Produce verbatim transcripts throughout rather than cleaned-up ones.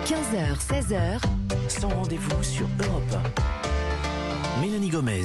quinze heures, seize heures. Sans rendez-vous sur Europe un. Mélanie Gomez.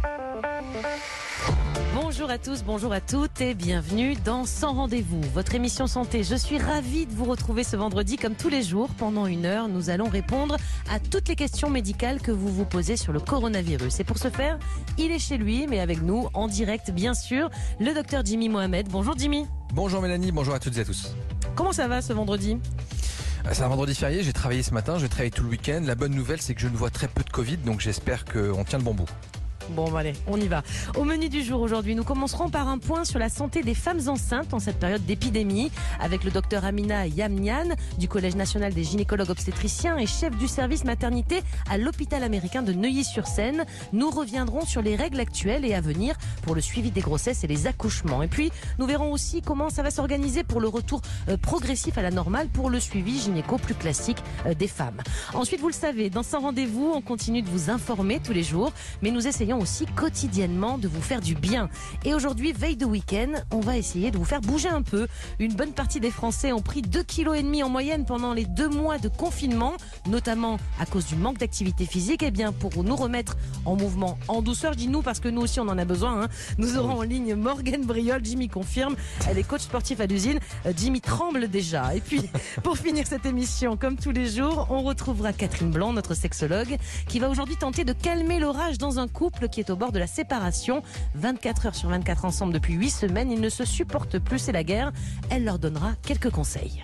Bonjour à tous, bonjour à toutes et bienvenue dans Sans rendez-vous, votre émission santé. Je suis ravie de vous retrouver ce vendredi comme tous les jours. Pendant une heure, nous allons répondre à toutes les questions médicales que vous vous posez sur le coronavirus. Et pour ce faire, il est chez lui, mais avec nous, en direct bien sûr, le docteur Jimmy Mohamed. Bonjour Jimmy. Bonjour Mélanie, bonjour à toutes et à tous. Comment ça va ce vendredi ? C'est un vendredi férié, j'ai travaillé ce matin, je vais travailler tout le week-end. La bonne nouvelle, c'est que je ne vois très peu de Covid, donc j'espère qu'on tient le bon bout. Bon, bah allez, on y va. Au menu du jour aujourd'hui, nous commencerons par un point sur la santé des femmes enceintes en cette période d'épidémie avec le docteur Amina Yamnian du Collège national des gynécologues obstétriciens et chef du service maternité à l'hôpital américain de Neuilly-sur-Seine. Nous reviendrons sur les règles actuelles et à venir pour le suivi des grossesses et les accouchements. Et puis, nous verrons aussi comment ça va s'organiser pour le retour euh, progressif à la normale pour le suivi gynéco plus classique euh, des femmes. Ensuite, vous le savez, dans Sans rendez-vous, on continue de vous informer tous les jours, mais nous essayons aussi quotidiennement de vous faire du bien. Et aujourd'hui, veille de week-end, on va essayer de vous faire bouger un peu. Une bonne partie des Français ont pris deux virgule cinq kilos en moyenne pendant les deux mois de confinement, notamment à cause du manque d'activité physique. Et bien, pour nous remettre en mouvement en douceur, je dis nous parce que nous aussi on en a besoin, hein. Nous aurons en ligne Morgane Briol, Jimmy confirme, elle est coach sportif à l'usine. Euh, Jimmy tremble déjà. Et puis, pour finir cette émission, comme tous les jours, on retrouvera Catherine Blanc, notre sexologue, qui va aujourd'hui tenter de calmer l'orage dans un couple qui est au bord de la séparation. vingt-quatre heures sur vingt-quatre ensemble depuis huit semaines. Ils ne se supportent plus, c'est la guerre. Elle leur donnera quelques conseils.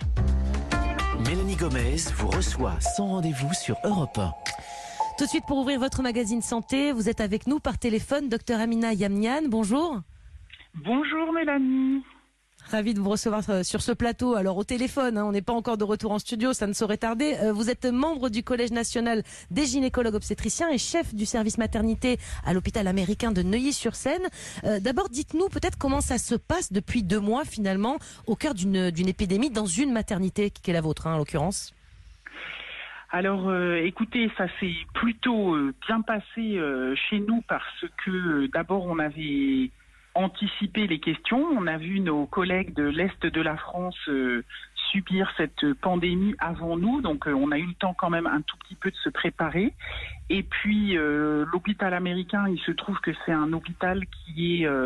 Mélanie Gomez vous reçoit Sans rendez-vous sur Europe un. Tout de suite, pour ouvrir votre magazine santé, vous êtes avec nous par téléphone, docteur Amina Yamnian. Bonjour. Bonjour Mélanie. Ravi de vous recevoir sur ce plateau. Alors au téléphone, hein, on n'est pas encore de retour en studio, ça ne saurait tarder. Euh, vous êtes membre du Collège national des gynécologues obstétriciens et chef du service maternité à l'hôpital américain de Neuilly-sur-Seine. Euh, d'abord, dites-nous peut-être comment ça se passe depuis deux mois finalement au cœur d'une, d'une épidémie dans une maternité qui est la vôtre, hein, en l'occurrence. Alors euh, écoutez, ça s'est plutôt euh, bien passé euh, chez nous parce que euh, d'abord on avait anticiper les questions. On a vu nos collègues de l'Est de la France euh, subir cette pandémie avant nous, donc euh, on a eu le temps quand même un tout petit peu de se préparer. Et puis euh, l'hôpital américain, il se trouve que c'est un hôpital qui est euh,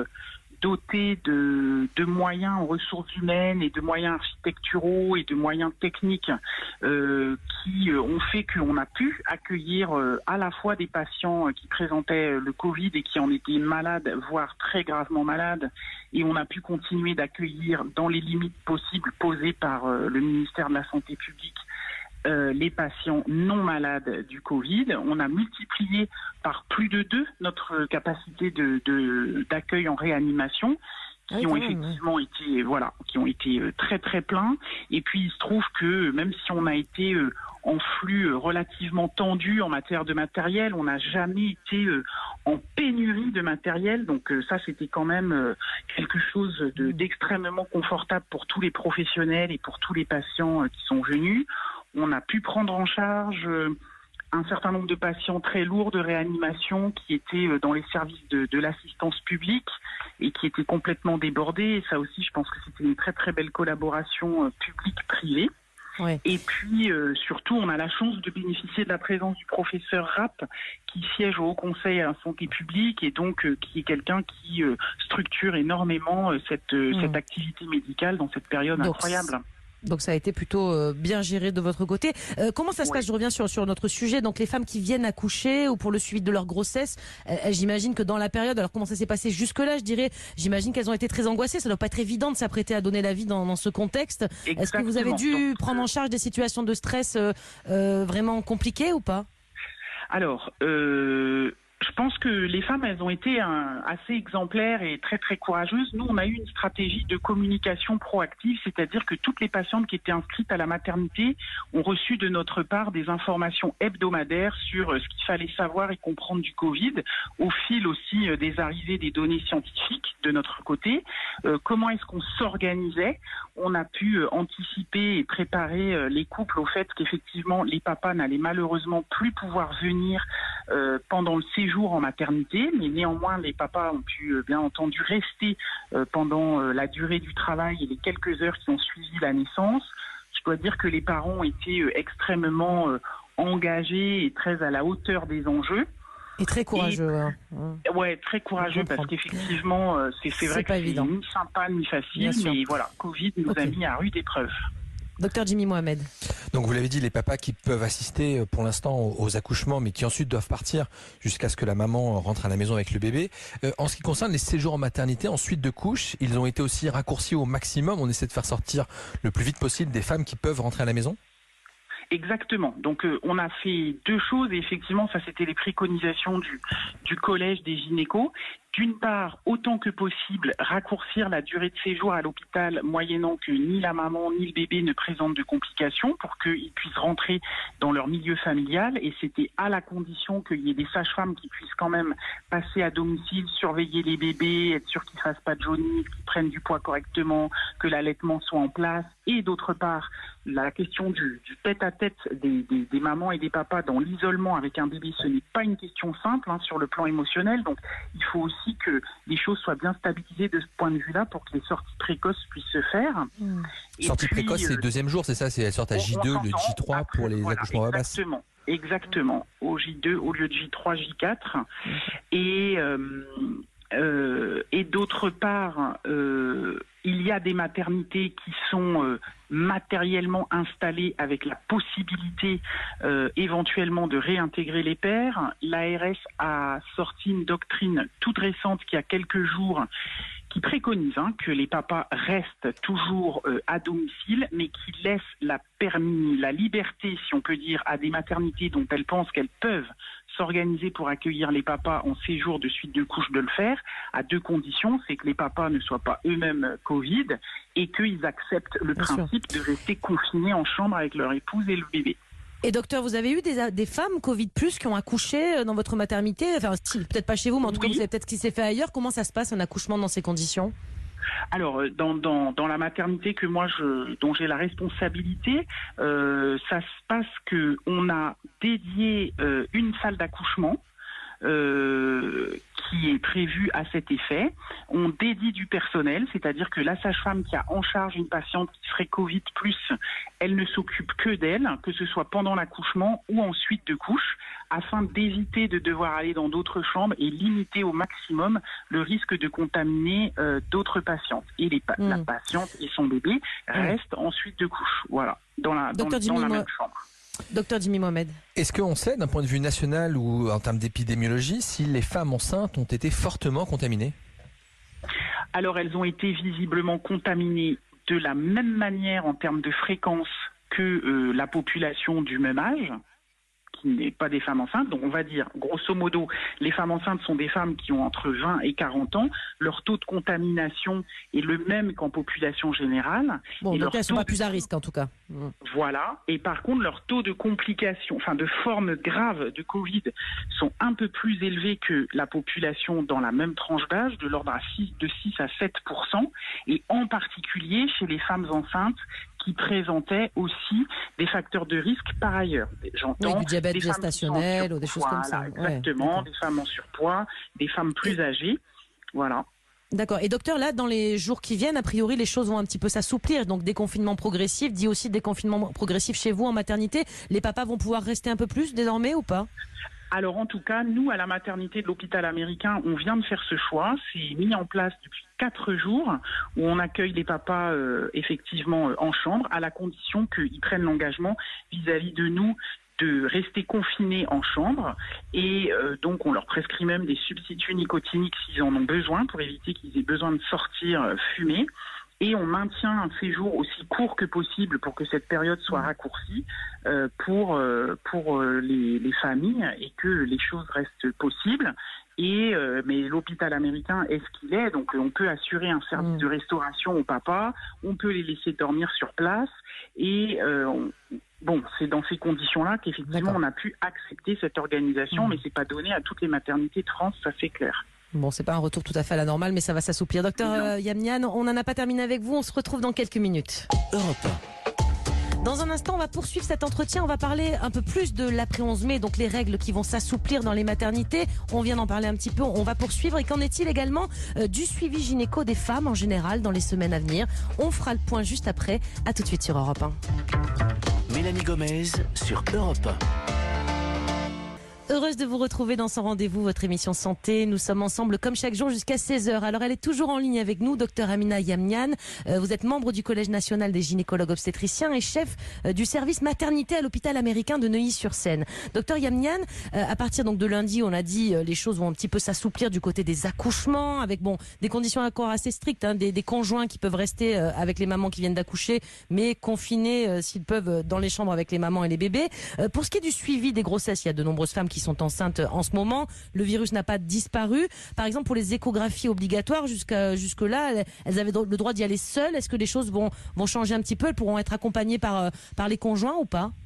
doté de, de moyens en ressources humaines et de moyens architecturaux et de moyens techniques euh, qui euh, ont fait qu'on a pu accueillir euh, à la fois des patients euh, qui présentaient euh, le Covid et qui en étaient malades, voire très gravement malades, et on a pu continuer d'accueillir dans les limites possibles posées par euh, le ministère de la Santé publique Euh, les patients non malades du Covid. On a multiplié par plus de deux notre capacité de, de, d'accueil en réanimation, qui oui, ont même, effectivement ouais. été, voilà, qui ont été très très pleins. Et puis il se trouve que même si on a été euh, en flux relativement tendu en matière de matériel, on n'a jamais été euh, en pénurie de matériel. Donc euh, ça, c'était quand même euh, quelque chose de, d'extrêmement confortable pour tous les professionnels et pour tous les patients euh, qui sont venus. On a pu prendre en charge euh, un certain nombre de patients très lourds de réanimation qui étaient euh, dans les services de, de l'assistance publique et qui étaient complètement débordés. Et ça aussi, je pense que c'était une très très belle collaboration euh, publique-privée. Ouais. Et puis, euh, surtout, on a la chance de bénéficier de la présence du professeur Rapp, qui siège au Haut Conseil à la santé publique et donc euh, qui est quelqu'un qui euh, structure énormément euh, cette, euh, mmh. cette activité médicale dans cette période donc, incroyable. Donc ça a été plutôt euh, bien géré de votre côté. Euh, comment ça se ouais. passe ? Je reviens sur, sur notre sujet. Donc les femmes qui viennent accoucher ou pour le suivi de leur grossesse, euh, j'imagine que dans la période, alors comment ça s'est passé jusque-là, je dirais, j'imagine qu'elles ont été très angoissées. Ça ne doit pas être évident de s'apprêter à donner la vie dans, dans ce contexte. Exactement. Est-ce que vous avez dû Donc, prendre en charge des situations de stress euh, euh, vraiment compliquées ou pas ? Alors, euh... je pense que les femmes, elles ont été un, assez exemplaires et très très courageuses. Nous, on a eu une stratégie de communication proactive, c'est-à-dire que toutes les patientes qui étaient inscrites à la maternité ont reçu de notre part des informations hebdomadaires sur ce qu'il fallait savoir et comprendre du Covid, au fil aussi des arrivées des données scientifiques de notre côté. Euh, comment est-ce qu'on s'organisait ? On a pu anticiper et préparer les couples au fait qu'effectivement, les papas n'allaient malheureusement plus pouvoir venir euh, pendant le séjour en maternité, mais néanmoins les papas ont pu euh, bien entendu rester euh, pendant euh, la durée du travail et les quelques heures qui ont suivi la naissance. Je dois dire que les parents étaient euh, extrêmement euh, engagés et très à la hauteur des enjeux. Et très courageux. Et, hein. Ouais, très courageux parce qu'effectivement, euh, c'est, c'est vrai C'est que pas c'est évident. ni sympa ni facile, Bien sûr. mais voilà, Covid nous Ok. a mis à rude épreuve. Docteur Jimmy Mohamed. Donc vous l'avez dit, les papas qui peuvent assister euh, pour l'instant aux, aux accouchements, mais qui ensuite doivent partir jusqu'à ce que la maman rentre à la maison avec le bébé. Euh, en ce qui concerne les séjours en maternité, en suite de couches, ils ont été aussi raccourcis au maximum. On essaie de faire sortir le plus vite possible des femmes qui peuvent rentrer à la maison. Exactement. Donc euh, on a fait deux choses et effectivement ça c'était les préconisations du, du collège des gynécos. D'une part, autant que possible, raccourcir la durée de séjour à l'hôpital moyennant que ni la maman ni le bébé ne présentent de complications pour qu'ils puissent rentrer dans leur milieu familial. Et c'était à la condition qu'il y ait des sages-femmes qui puissent quand même passer à domicile, surveiller les bébés, être sûr qu'ils ne fassent pas de jaunisse, qu'ils prennent du poids correctement, que l'allaitement soit en place. Et d'autre part, la question du, du tête-à-tête des, des, des mamans et des papas dans l'isolement avec un bébé, ce n'est pas une question simple hein, sur le plan émotionnel. Donc il faut aussi que les choses soient bien stabilisées de ce point de vue-là pour que les sorties précoces puissent se faire. Mmh. Sortie puis, précoce, c'est euh, le deuxième jour, c'est ça? C'est elles sortent à on- J on deux, le s'entend. J trois Après, pour les voilà, accouchements à basse. Exactement, exactement. Au J deux au lieu de J trois, J quatre. Et, euh, euh, et d'autre part, euh, il y a des maternités qui sont euh, matériellement installées avec la possibilité euh, éventuellement de réintégrer les pères. L'A R S a sorti une doctrine toute récente qui a quelques jours qui préconise hein, que les papas restent toujours euh, à domicile, mais qui laissent la permis, la liberté, si on peut dire, à des maternités dont elles pensent qu'elles peuvent s'organiser pour accueillir les papas en séjour de suite de couche de le faire, à deux conditions, c'est que les papas ne soient pas eux-mêmes Covid et qu'ils acceptent le Bien principe de rester confinés en chambre avec leur épouse et le bébé. Et docteur, vous avez eu des, des femmes Covid plus qui ont accouché dans votre maternité? Enfin, si, peut-être pas chez vous, mais en tout Oui. cas, vous savez peut-être ce qui s'est fait ailleurs. Comment ça se passe un accouchement dans ces conditions? Alors, euh, dans, dans, dans la maternité que moi, je, dont j'ai la responsabilité, euh, ça se passe que on a dédié euh, une salle d'accouchement euh, qui est prévue à cet effet. On dédie du personnel, c'est-à-dire que la sage-femme qui a en charge une patiente qui serait Covid plus, elle ne s'occupe que d'elle, que ce soit pendant l'accouchement ou en suite de couche, afin d'éviter de devoir aller dans d'autres chambres et limiter au maximum le risque de contaminer euh, d'autres patientes. Et les pa- Mmh. la patiente et son bébé restent en suite de couche, voilà, dans la, dans, Docteur dans Jimmy la Mo- même chambre. Docteur Jimmy Mohamed. Est-ce qu'on sait, d'un point de vue national ou en termes d'épidémiologie, si les femmes enceintes ont été fortement contaminées? Alors, elles ont été visiblement contaminées de la même manière en termes de fréquence que euh, la population du même âge, qui n'est pas des femmes enceintes. Donc, on va dire, grosso modo, les femmes enceintes sont des femmes qui ont entre vingt et quarante ans. Leur taux de contamination est le même qu'en population générale. Bon, Et donc leur elles sont taux pas plus à risque en tout cas. Mmh. Voilà. Et par contre, leurs taux de complications, enfin de formes graves de Covid sont un peu plus élevés que la population dans la même tranche d'âge, de l'ordre à six, de six à sept pour cent, et en particulier chez les femmes enceintes qui présentaient aussi des facteurs de risque par ailleurs. J'entends Oui, du diabète des femmes qui sont en gestationnel ou des choses comme surpoids, ça. voilà, Ouais, exactement, d'accord. des femmes en surpoids, des femmes plus âgées. Voilà. D'accord. Et docteur, là, dans les jours qui viennent, a priori, les choses vont un petit peu s'assouplir. Donc, déconfinement progressif, dit aussi déconfinement progressif chez vous en maternité. Les papas vont pouvoir rester un peu plus désormais ou pas? Alors en tout cas, nous à la maternité de l'hôpital américain, on vient de faire ce choix. C'est mis en place depuis quatre jours où on accueille les papas euh, effectivement euh, en chambre à la condition qu'ils prennent l'engagement vis-à-vis de nous de rester confinés en chambre et euh, donc on leur prescrit même des substituts nicotiniques s'ils en ont besoin pour éviter qu'ils aient besoin de sortir euh, fumer. Et on maintient un séjour aussi court que possible pour que cette période soit raccourcie euh, pour, euh, pour euh, les, les familles et que les choses restent possibles. Et, euh, mais l'hôpital américain est ce qu'il est, donc on peut assurer un service Mmh. de restauration aux papas, on peut les laisser dormir sur place et euh, on, bon, c'est dans ces conditions-là qu'effectivement D'accord. on a pu accepter cette organisation, Mmh. mais c'est pas donné à toutes les maternités de France, ça c'est clair. Bon, c'est pas un retour tout à fait à la normale, mais ça va s'assouplir. Docteur euh, Yamnian, on n'en a pas terminé avec vous. On se retrouve dans quelques minutes. Europe un. Dans un instant, on va poursuivre cet entretien. On va parler un peu plus de l'après onze mai, donc les règles qui vont s'assouplir dans les maternités. On vient d'en parler un petit peu. On va poursuivre. Et qu'en est-il également euh, du suivi gynéco des femmes en général dans les semaines à venir? On fera le point juste après. À tout de suite sur Europe un. Mélanie Gomez sur Europe un. Heureuse de vous retrouver dans son rendez-vous, votre émission santé. Nous sommes ensemble comme chaque jour jusqu'à seize heures. Alors elle est toujours en ligne avec nous, docteur Amina Yamnian. Euh, vous êtes membre du Collège national des gynécologues obstétriciens et chef euh, du service maternité à l'hôpital américain de Neuilly-sur-Seine. Docteur Yamnian, euh, à partir donc de lundi, on a dit euh, les choses vont un petit peu s'assouplir du côté des accouchements, avec bon des conditions encore assez strictes, hein, des, des conjoints qui peuvent rester euh, avec les mamans qui viennent d'accoucher, mais confinés euh, s'ils peuvent euh, dans les chambres avec les mamans et les bébés. Euh, pour ce qui est du suivi des grossesses, il y a de nombreuses femmes qui qui sont enceintes en ce moment. Le virus n'a pas disparu. Par exemple, pour les échographies obligatoires, jusqu'à jusque-là, elles avaient le droit d'y aller seules. Est-ce que les choses vont, vont changer un petit peu? Elles pourront être accompagnées par, par les conjoints ou pas?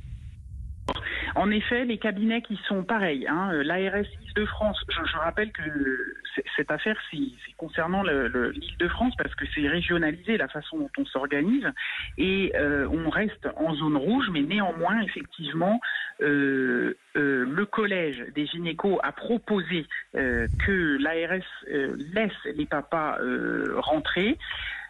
En effet, les cabinets qui sont pareils, hein, l'A R S Île-de-France, je, je rappelle que cette affaire, c'est concernant l'Île-de-France parce que c'est régionalisé la façon dont on s'organise et euh, on reste en zone rouge, mais néanmoins, effectivement, euh, euh, le collège des gynécos a proposé euh, que l'A R S euh, laisse les papas euh, rentrer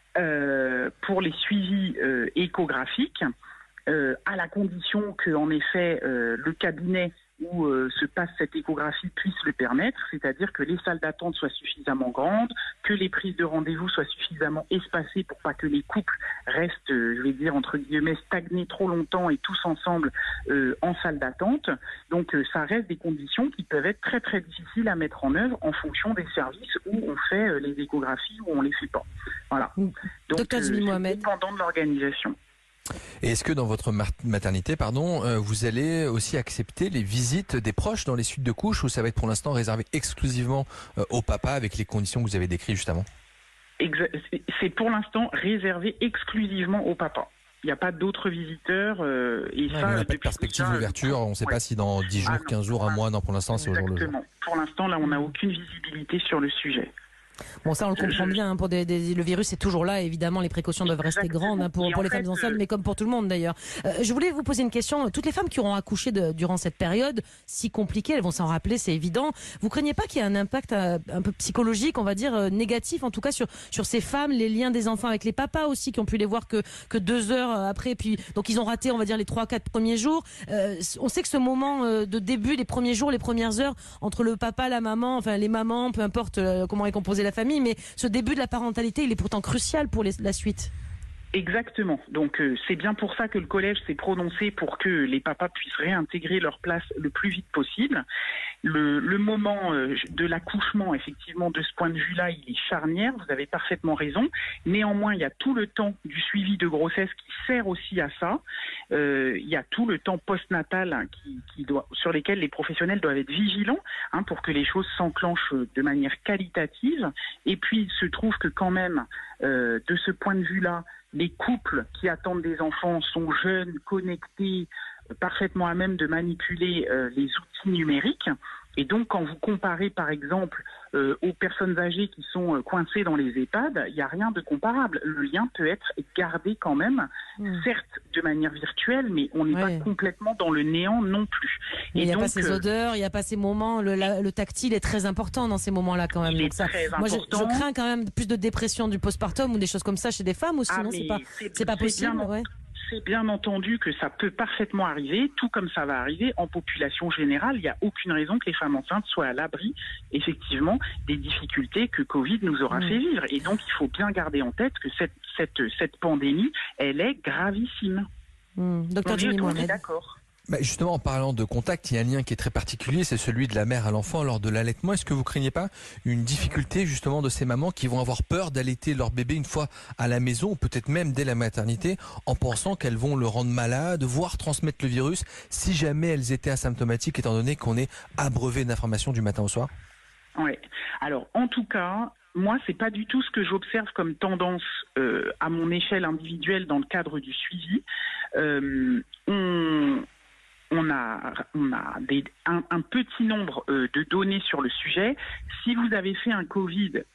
euh, pour les suivis euh, échographiques. Euh, à la condition que, en effet, euh, le cabinet où euh, se passe cette échographie puisse le permettre, c'est-à-dire que les salles d'attente soient suffisamment grandes, que les prises de rendez-vous soient suffisamment espacées pour pas que les couples restent, euh, je vais dire, entre guillemets, stagnés trop longtemps et tous ensemble euh, en salle d'attente. Donc, euh, ça reste des conditions qui peuvent être très, très difficiles à mettre en œuvre en fonction des services où on fait euh, les échographies ou on les fait pas. Voilà. Donc, Docteur Zimi Mohamed. C'est dépendant de l'organisation. Et est-ce que dans votre maternité, pardon, euh, vous allez aussi accepter les visites des proches dans les suites de couches ou ça va être pour l'instant réservé exclusivement euh, au papa avec les conditions que vous avez décrites juste avant? C'est pour l'instant réservé exclusivement au papa. Il n'y a pas d'autres visiteurs. Euh, et ouais, ça, on n'a pas de perspective d'ouverture. On ne sait ouais. pas si dans dix jours, ah non, quinze jours, un mois. Non, pour l'instant, c'est au jour le jour. Pour l'instant, là, on n'a aucune visibilité sur le sujet. Bon, ça on le comprend je, bien, hein, pour des, des, le virus est toujours là, évidemment les précautions doivent rester grandes hein, pour, pour les fait, femmes enceintes, euh... mais comme pour tout le monde d'ailleurs. Euh, je voulais vous poser une question, toutes les femmes qui auront accouché de, durant cette période si compliquée, elles vont s'en rappeler, c'est évident. Vous craignez pas qu'il y ait un impact euh, un peu psychologique, on va dire, euh, négatif en tout cas sur, sur ces femmes, les liens des enfants avec les papas aussi, qui ont pu les voir que, que deux heures après, puis donc ils ont raté on va dire les trois, quatre premiers jours. Euh, on sait que ce moment euh, de début, les premiers jours, les premières heures, entre le papa, la maman, enfin les mamans, peu importe euh, comment est composée la famille, mais ce début de la parentalité, il est pourtant crucial pour les, la suite. Exactement. Donc euh, c'est bien pour ça que le collège s'est prononcé pour que les papas puissent réintégrer leur place le plus vite possible. Le, le moment euh, de l'accouchement, effectivement, de ce point de vue-là, il est charnière, vous avez parfaitement raison. Néanmoins, il y a tout le temps du suivi de grossesse qui sert aussi à ça. Euh, il y a tout le temps postnatal hein, qui, qui doit, sur lesquels les professionnels doivent être vigilants hein, pour que les choses s'enclenchent de manière qualitative. Et puis, il se trouve que quand même, euh, de ce point de vue-là, les couples qui attendent des enfants sont jeunes, connectés, parfaitement à même de manipuler euh, les outils numériques. Et donc, quand vous comparez, par exemple, euh, aux personnes âgées qui sont euh, coincées dans les EHPAD, il n'y a rien de comparable. Le lien peut être gardé quand même, mmh. certes de manière virtuelle, mais on n'est ouais. pas complètement dans le néant non plus. Et il n'y a donc, pas ces odeurs, il n'y a pas ces moments, le, la, le tactile est très important dans ces moments-là quand même. Il donc est ça, très moi, je, important. je crains quand même plus de dépression du postpartum ou des choses comme ça chez des femmes, ou sinon ah, c'est pas, c'est pas possible. Bien, ouais. C'est bien entendu que ça peut parfaitement arriver, tout comme ça va arriver en population générale. Il n'y a aucune raison que les femmes enceintes soient à l'abri, effectivement, des difficultés que Covid nous aura mmh. fait vivre. Et donc, il faut bien garder en tête que cette, cette, cette pandémie, elle est gravissime. Mmh. Docteur Zimi Mohamed. D'accord. Bah justement, en parlant de contact, il y a un lien qui est très particulier, c'est celui de la mère à l'enfant lors de l'allaitement. Est-ce que vous craignez pas une difficulté justement de ces mamans qui vont avoir peur d'allaiter leur bébé une fois à la maison, ou peut-être même dès la maternité, en pensant qu'elles vont le rendre malade, voire transmettre le virus, si jamais elles étaient asymptomatiques, étant donné qu'on est abreuvé d'informations du matin au soir? Oui. Alors, en tout cas, moi, c'est pas du tout ce que j'observe comme tendance euh, à mon échelle individuelle dans le cadre du suivi. Euh, on... On a, on a des, un, un petit nombre euh, de données sur le sujet. Si vous avez fait un Covid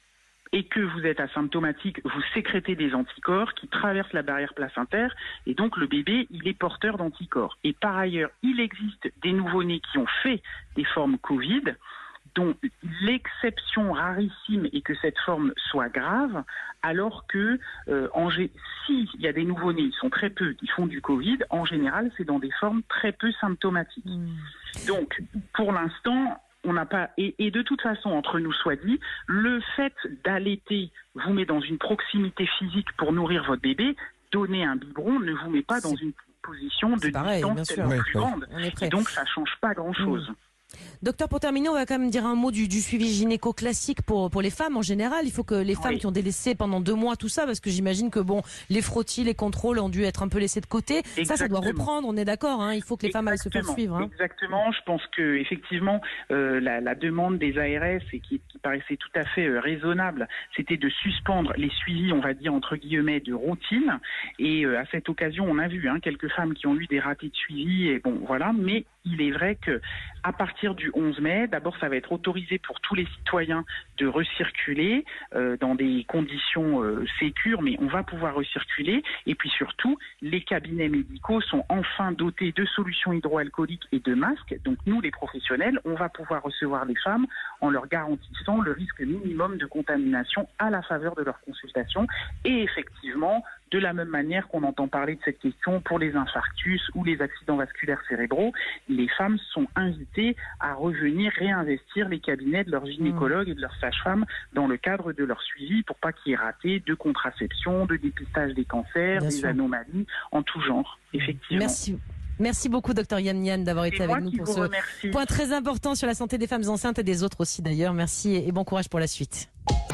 et que vous êtes asymptomatique, vous sécrétez des anticorps qui traversent la barrière placentaire et donc le bébé, il est porteur d'anticorps. Et par ailleurs, il existe des nouveau-nés qui ont fait des formes Covid, dont l'exception rarissime est que cette forme soit grave, alors que euh, en gé- s'il y a des nouveau-nés, ils sont très peu, qui font du Covid, en général, c'est dans des formes très peu symptomatiques. Mmh. Donc, pour l'instant, on n'a pas, et, et de toute façon, entre nous soit dit, le fait d'allaiter vous met dans une proximité physique pour nourrir votre bébé. Donner un biberon ne vous met pas dans une position de pareil, distance tellement oui, plus oui. grande. Et donc, ça change pas grand-chose. Mmh. Docteur, pour terminer, on va quand même dire un mot du, du suivi gynéco classique pour, pour les femmes en général. Il faut que les femmes oui. qui ont délaissé pendant deux mois tout ça, parce que j'imagine que bon, les frottis, les contrôles ont dû être un peu laissés de côté. Exactement. Ça, ça doit reprendre, on est d'accord, hein. Il faut que les femmes aillent se faire suivre. Hein. Exactement, je pense que effectivement euh, la, la demande des A R S, et qui, qui paraissait tout à fait euh, raisonnable, c'était de suspendre les suivis, on va dire entre guillemets, de routine. Et euh, à cette occasion, on a vu hein, quelques femmes qui ont eu des ratés de suivi, et bon voilà, mais il est vrai que à partir du onze mai, d'abord ça va être autorisé pour tous les citoyens de recirculer euh, dans des conditions euh, sécures, mais on va pouvoir recirculer. Et puis surtout, les cabinets médicaux sont enfin dotés de solutions hydroalcooliques et de masques. Donc nous, les professionnels, on va pouvoir recevoir les femmes en leur garantissant le risque minimum de contamination à la faveur de leur consultation. Et effectivement, de la même manière qu'on entend parler de cette question pour les infarctus ou les accidents vasculaires cérébraux, les femmes sont invitées à revenir réinvestir les cabinets de leurs gynécologues et de leurs sages-femmes dans le cadre de leur suivi pour pas qu'il y ait raté de contraception, de dépistage des cancers, Bien des sûr. anomalies en tout genre, effectivement. Merci. Merci beaucoup, docteur Yamnian, d'avoir été avec nous pour ce remercie. point très important sur la santé des femmes enceintes et des autres aussi d'ailleurs. Merci et bon courage pour la suite.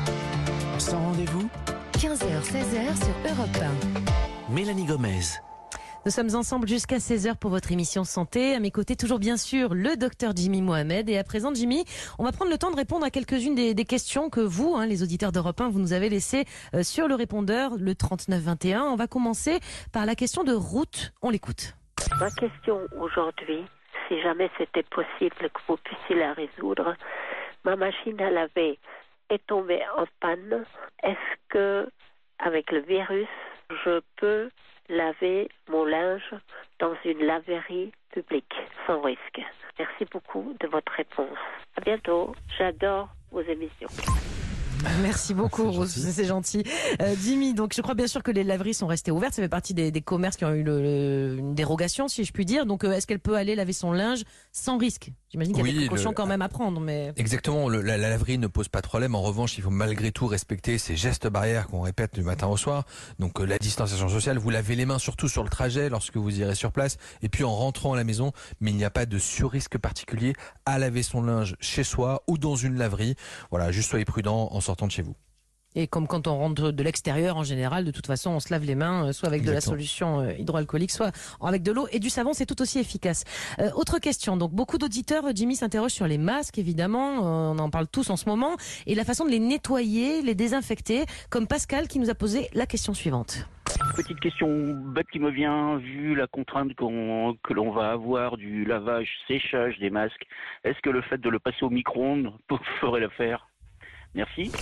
Sans rendez-vous, quinze heures seize heures sur Europe un. Mélanie Gomez. Nous sommes ensemble jusqu'à seize heures pour votre émission Santé. À mes côtés, toujours bien sûr, le docteur Jimmy Mohamed. Et à présent, Jimmy, on va prendre le temps de répondre à quelques-unes des, des questions que vous, hein, les auditeurs d'Europe un, vous nous avez laissées euh, sur le répondeur, le trente-neuf vingt et un. On va commencer par la question de Ruth. On l'écoute. Ma question aujourd'hui, si jamais c'était possible que vous puissiez la résoudre, ma machine à laver est tombée en panne. Est-ce que, avec le virus, je peux laver mon linge dans une laverie publique sans risque? Merci beaucoup de votre réponse. À bientôt. J'adore vos émissions. Merci beaucoup, Rose, c'est gentil. Euh, Jimmy, donc je crois bien sûr que les laveries sont restées ouvertes. Ça fait partie des, des commerces qui ont eu le, le, une dérogation, si je puis dire. Donc, euh, est-ce qu'elle peut aller laver son linge sans risque? J'imagine qu'il y a oui, des précautions le... quand même à prendre. Mais... Exactement, le, la, la laverie ne pose pas de problème. En revanche, il faut malgré tout respecter ces gestes barrières qu'on répète du matin au soir. Donc euh, la distanciation sociale, vous lavez les mains surtout sur le trajet lorsque vous irez sur place. Et puis en rentrant à la maison, mais il n'y a pas de surrisque particulier à laver son linge chez soi ou dans une laverie. Voilà, juste soyez prudent en sortant de chez vous. Et comme quand on rentre de l'extérieur, en général, de toute façon, on se lave les mains, soit avec Exactement. de la solution hydroalcoolique, soit avec de l'eau et du savon, c'est tout aussi efficace. Euh, autre question, donc beaucoup d'auditeurs, Jimmy, s'interrogent sur les masques, évidemment, on en parle tous en ce moment, et la façon de les nettoyer, les désinfecter, comme Pascal qui nous a posé la question suivante. Petite question bête qui me vient, vu la contrainte qu'on, que l'on va avoir du lavage, séchage des masques, est-ce que le fait de le passer au micro-ondes ferait l'affaire? Merci.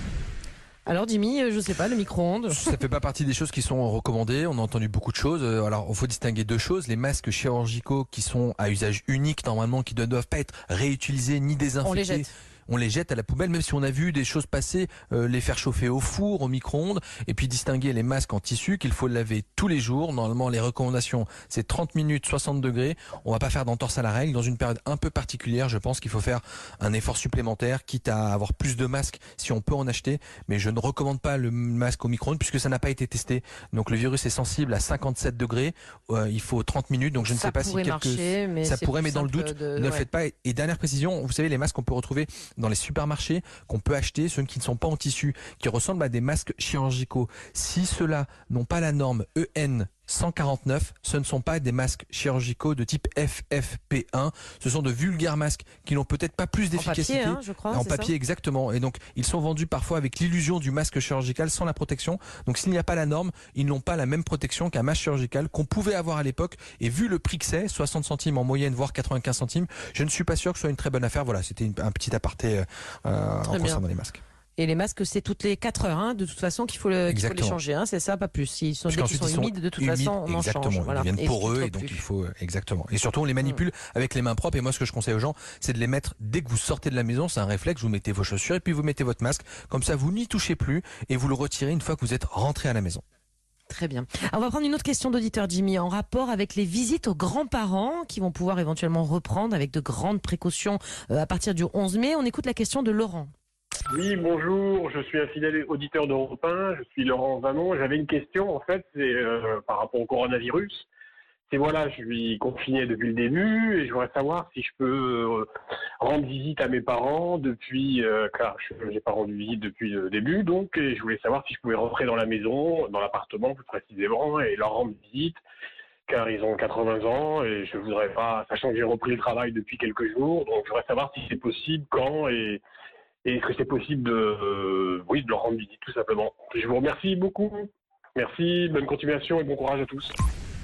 Alors Jimmy, je ne sais pas, le micro-ondes. Ça fait pas partie des choses qui sont recommandées. On a entendu beaucoup de choses. Alors, il faut distinguer deux choses. Les masques chirurgicaux qui sont à usage unique, normalement, qui ne doivent pas être réutilisés ni désinfectés. On les jette. On les jette à la poubelle, même si on a vu des choses passer, euh, les faire chauffer au four, au micro-ondes, et puis distinguer les masques en tissu qu'il faut laver tous les jours. Normalement, les recommandations, c'est trente minutes, soixante degrés. On va pas faire d'entorse à la règle. Dans une période un peu particulière, je pense qu'il faut faire un effort supplémentaire, quitte à avoir plus de masques si on peut en acheter. Mais je ne recommande pas le masque au micro-ondes puisque ça n'a pas été testé. Donc le virus est sensible à cinquante-sept degrés. Euh, il faut trente minutes. Donc je ne ça sais pas si quelques... marcher, mais ça pourrait, mais dans le doute, de... ne le ouais. faites pas. Et dernière précision, vous savez, les masques qu'on peut retrouver dans les supermarchés, qu'on peut acheter, ceux qui ne sont pas en tissu, qui ressemblent à des masques chirurgicaux. Si ceux-là n'ont pas la norme E N cent quarante-neuf, ce ne sont pas des masques chirurgicaux de type F F P un. Ce sont de vulgaires masques qui n'ont peut-être pas plus d'efficacité. En papier, hein, je crois. En papier, ça exactement. Et donc, ils sont vendus parfois avec l'illusion du masque chirurgical sans la protection. Donc, s'il n'y a pas la norme, ils n'ont pas la même protection qu'un masque chirurgical qu'on pouvait avoir à l'époque. Et vu le prix que c'est, soixante centimes en moyenne, voire quatre-vingt-quinze centimes, je ne suis pas sûr que ce soit une très bonne affaire. Voilà, c'était une, un petit aparté euh, en concernant les masques. Et les masques, c'est toutes les quatre heures, hein, de toute façon, qu'il faut, le, qu'il faut les changer. Hein, c'est ça, pas plus. S'ils sont, dès qu'ils sont humides, de toute humides, façon, on en exactement, change. Voilà. Ils deviennent Et poreux et donc plus. il faut exactement. Et surtout, on les manipule mmh. avec les mains propres. Et moi, ce que je conseille aux gens, c'est de les mettre dès que vous sortez de la maison. C'est un réflexe. Vous mettez vos chaussures et puis vous mettez votre masque. Comme ça, vous n'y touchez plus et vous le retirez une fois que vous êtes rentré à la maison. Très bien. Alors on va prendre une autre question d'auditeur, Jimmy, en rapport avec les visites aux grands-parents qui vont pouvoir éventuellement reprendre avec de grandes précautions à partir du onze mai. On écoute la question de Laurent. Oui, bonjour, je suis un fidèle auditeur d'Europe un, je suis Laurent Vanon. J'avais une question, en fait, c'est euh, par rapport au coronavirus. C'est voilà, je suis confiné depuis le début et je voudrais savoir si je peux euh, rendre visite à mes parents depuis, euh, car je n'ai pas rendu visite depuis le début, donc et je voulais savoir si je pouvais rentrer dans la maison, dans l'appartement plus précisément, et leur rendre visite, car ils ont quatre-vingts ans et je voudrais pas, sachant que j'ai repris le travail depuis quelques jours, donc je voudrais savoir si c'est possible, quand et, et est-ce que c'est possible de, euh, oui, de leur rendre visite tout simplement. Je vous remercie beaucoup. Merci, bonne continuation et bon courage à tous.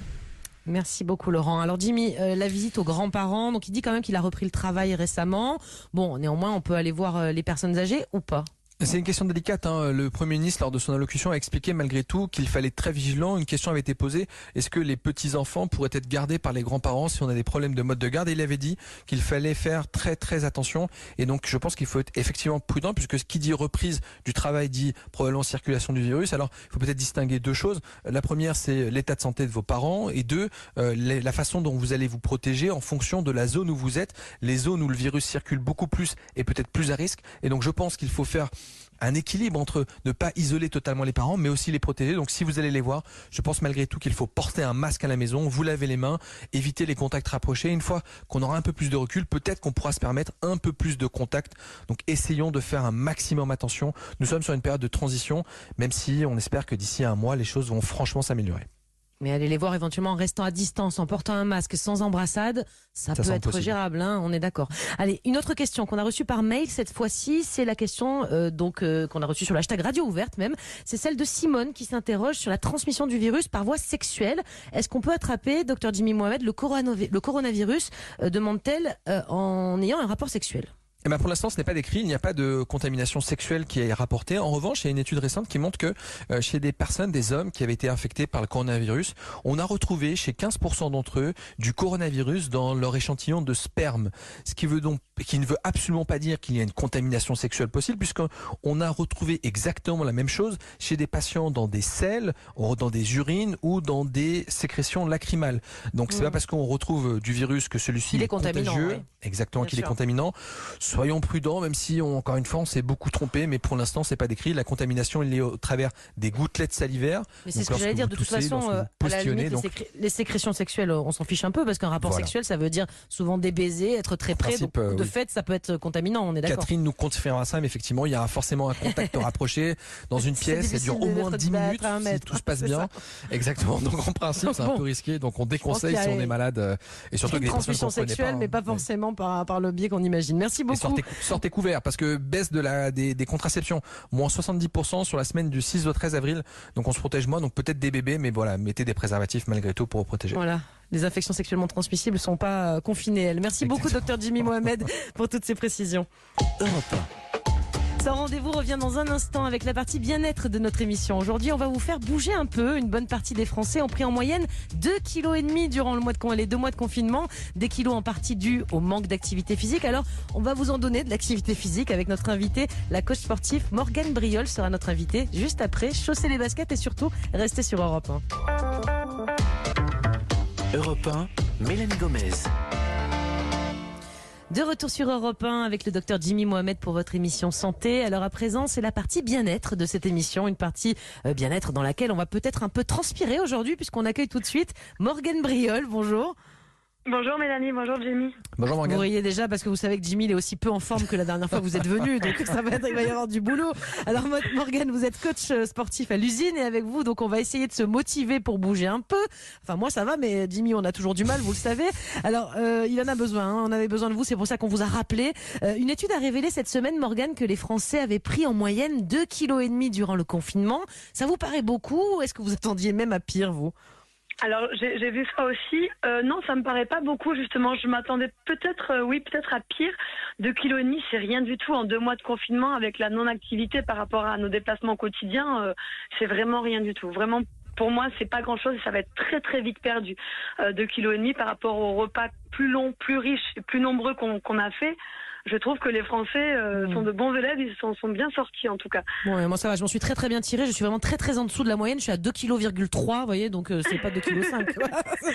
Merci beaucoup Laurent. Alors Jimmy, euh, la visite aux grands-parents, donc il dit quand même qu'il a repris le travail récemment. Bon, néanmoins, on peut aller voir euh, les personnes âgées ou pas ? C'est une question délicate. Hein. Le Premier ministre, lors de son allocution, a expliqué malgré tout qu'il fallait être très vigilant. Une question avait été posée. Est-ce que les petits-enfants pourraient être gardés par les grands-parents si on a des problèmes de mode de garde? Et il avait dit qu'il fallait faire très très attention. Et donc je pense qu'il faut être effectivement prudent, puisque ce qui dit reprise du travail dit probablement circulation du virus. Alors il faut peut-être distinguer deux choses. La première, c'est l'état de santé de vos parents. Et deux, euh, les, la façon dont vous allez vous protéger en fonction de la zone où vous êtes. Les zones où le virus circule beaucoup plus et peut-être plus à risque. Et donc je pense qu'il faut faire un équilibre entre ne pas isoler totalement les parents, mais aussi les protéger. Donc si vous allez les voir, je pense malgré tout qu'il faut porter un masque à la maison, vous laver les mains, éviter les contacts rapprochés. Une fois qu'on aura un peu plus de recul, peut-être qu'on pourra se permettre un peu plus de contacts. Donc essayons de faire un maximum attention. Nous sommes sur une période de transition, même si on espère que d'ici un mois, les choses vont franchement s'améliorer. Mais aller les voir éventuellement en restant à distance, en portant un masque, sans embrassade, ça, ça peut être possible. Gérable, hein, on est d'accord. Allez, une autre question qu'on a reçue par mail cette fois-ci, c'est la question euh, donc euh, qu'on a reçue sur le hashtag Radio Ouverte même. C'est celle de Simone qui s'interroge sur la transmission du virus par voie sexuelle. Est-ce qu'on peut attraper, docteur Jimmy Mohamed, le, coronav- le coronavirus, euh, demande-t-elle, euh, en ayant un rapport sexuel ? Eh ben pour l'instant, ce n'est pas décrit. Il n'y a pas de contamination sexuelle qui est rapportée. En revanche, il y a une étude récente qui montre que euh, chez des personnes, des hommes qui avaient été infectés par le coronavirus, on a retrouvé chez quinze pour cent d'entre eux du coronavirus dans leur échantillon de sperme. Ce qui veut donc, qui ne veut absolument pas dire qu'il y a une contamination sexuelle possible, puisqu'on a retrouvé exactement la même chose chez des patients dans des selles, dans des urines ou dans des sécrétions lacrymales. Donc, c'est mmh. pas parce qu'on retrouve du virus que celui-ci il est, est contagieux, oui. exactement, Bien qu'il sûr. est contaminant. Soyons prudents, même si, on, encore une fois, on s'est beaucoup trompé, mais pour l'instant, c'est pas décrit. La contamination, elle est au travers des gouttelettes salivaires. Mais c'est ce que j'allais dire. De toute façon, euh, à la limite, donc... les, sécré- les sécrétions sexuelles, on s'en fiche un peu, parce qu'un rapport voilà. sexuel, ça veut dire souvent des baisers, être très près. Principe, donc, euh, de oui. fait, ça peut être contaminant, on est d'accord. Catherine nous confirmera ça, mais effectivement, il y aura forcément un contact rapproché dans une pièce. Ça dure au moins dix minutes, si tout se passe bien. Exactement. Donc, en principe, c'est un peu risqué. Donc, on déconseille si on est malade. Et surtout que des transmission sexuelle, mais pas forcément par le biais qu'on imagine. Merci beaucoup. Sortez couvert, parce que baisse de la, des, des contraceptions, moins soixante-dix pour cent sur la semaine du six au treize avril. Donc on se protège moins, donc peut-être des bébés, mais voilà, mettez des préservatifs malgré tout pour vous protéger. Voilà, les infections sexuellement transmissibles ne sont pas euh, confinées, elles. Merci Exactement. beaucoup, docteur Jimmy Mohamed, pour toutes ces précisions. Europe un. Ce rendez-vous revient dans un instant avec la partie bien-être de notre émission. Aujourd'hui, on va vous faire bouger un peu. Une bonne partie des Français ont pris en moyenne deux kilos et demi durant le mois de, les deux mois de confinement. Des kilos en partie dus au manque d'activité physique. Alors, on va vous en donner de l'activité physique avec notre invité, la coach sportive Morgane Briol sera notre invitée juste après. Chaussez les baskets et surtout, restez sur Europe un. Europe un, Mélanie Gomez. De retour sur Europe un avec le docteur Jimmy Mohamed pour votre émission Santé. Alors à présent, c'est la partie bien-être de cette émission, une partie euh, bien-être dans laquelle on va peut-être un peu transpirer aujourd'hui puisqu'on accueille tout de suite Morgane Briol. Bonjour. Bonjour Mélanie, bonjour Jimmy. Bonjour Morgane. Vous riez déjà parce que vous savez que Jimmy il est aussi peu en forme que la dernière fois que vous êtes venu, donc ça va être, il va y avoir du boulot. Alors Morgane, vous êtes coach sportif à l'usine et avec vous, donc on va essayer de se motiver pour bouger un peu. Enfin moi ça va, mais Jimmy on a toujours du mal, vous le savez. Alors euh, il en a besoin, hein. On avait besoin de vous, c'est pour ça qu'on vous a rappelé. Euh, une étude a révélé cette semaine, Morgane, que les Français avaient pris en moyenne deux kilos et demi durant le confinement. Ça vous paraît beaucoup ou est-ce que vous attendiez même à pire, vous ? Alors j'ai j'ai vu ça aussi. Euh, non, ça me paraît pas beaucoup justement. Je m'attendais peut-être, euh, oui, peut-être à pire. Deux kilos et demi, c'est rien du tout en deux mois de confinement avec la non-activité par rapport à nos déplacements quotidiens. Euh, c'est vraiment rien du tout. Vraiment, pour moi, c'est pas grand-chose et ça va être très très vite perdu. Euh, deux kilos et demi par rapport aux repas plus longs, plus riches et plus nombreux qu'on qu'on a fait. Je trouve que les Français euh, mmh. sont de bons élèves, ils sont, sont bien sortis en tout cas. Bon, moi ça va, je m'en suis très très bien tirée, je suis vraiment très très en dessous de la moyenne, je suis à deux virgule trois kilos, vous voyez, donc euh, c'est pas deux virgule cinq kilos.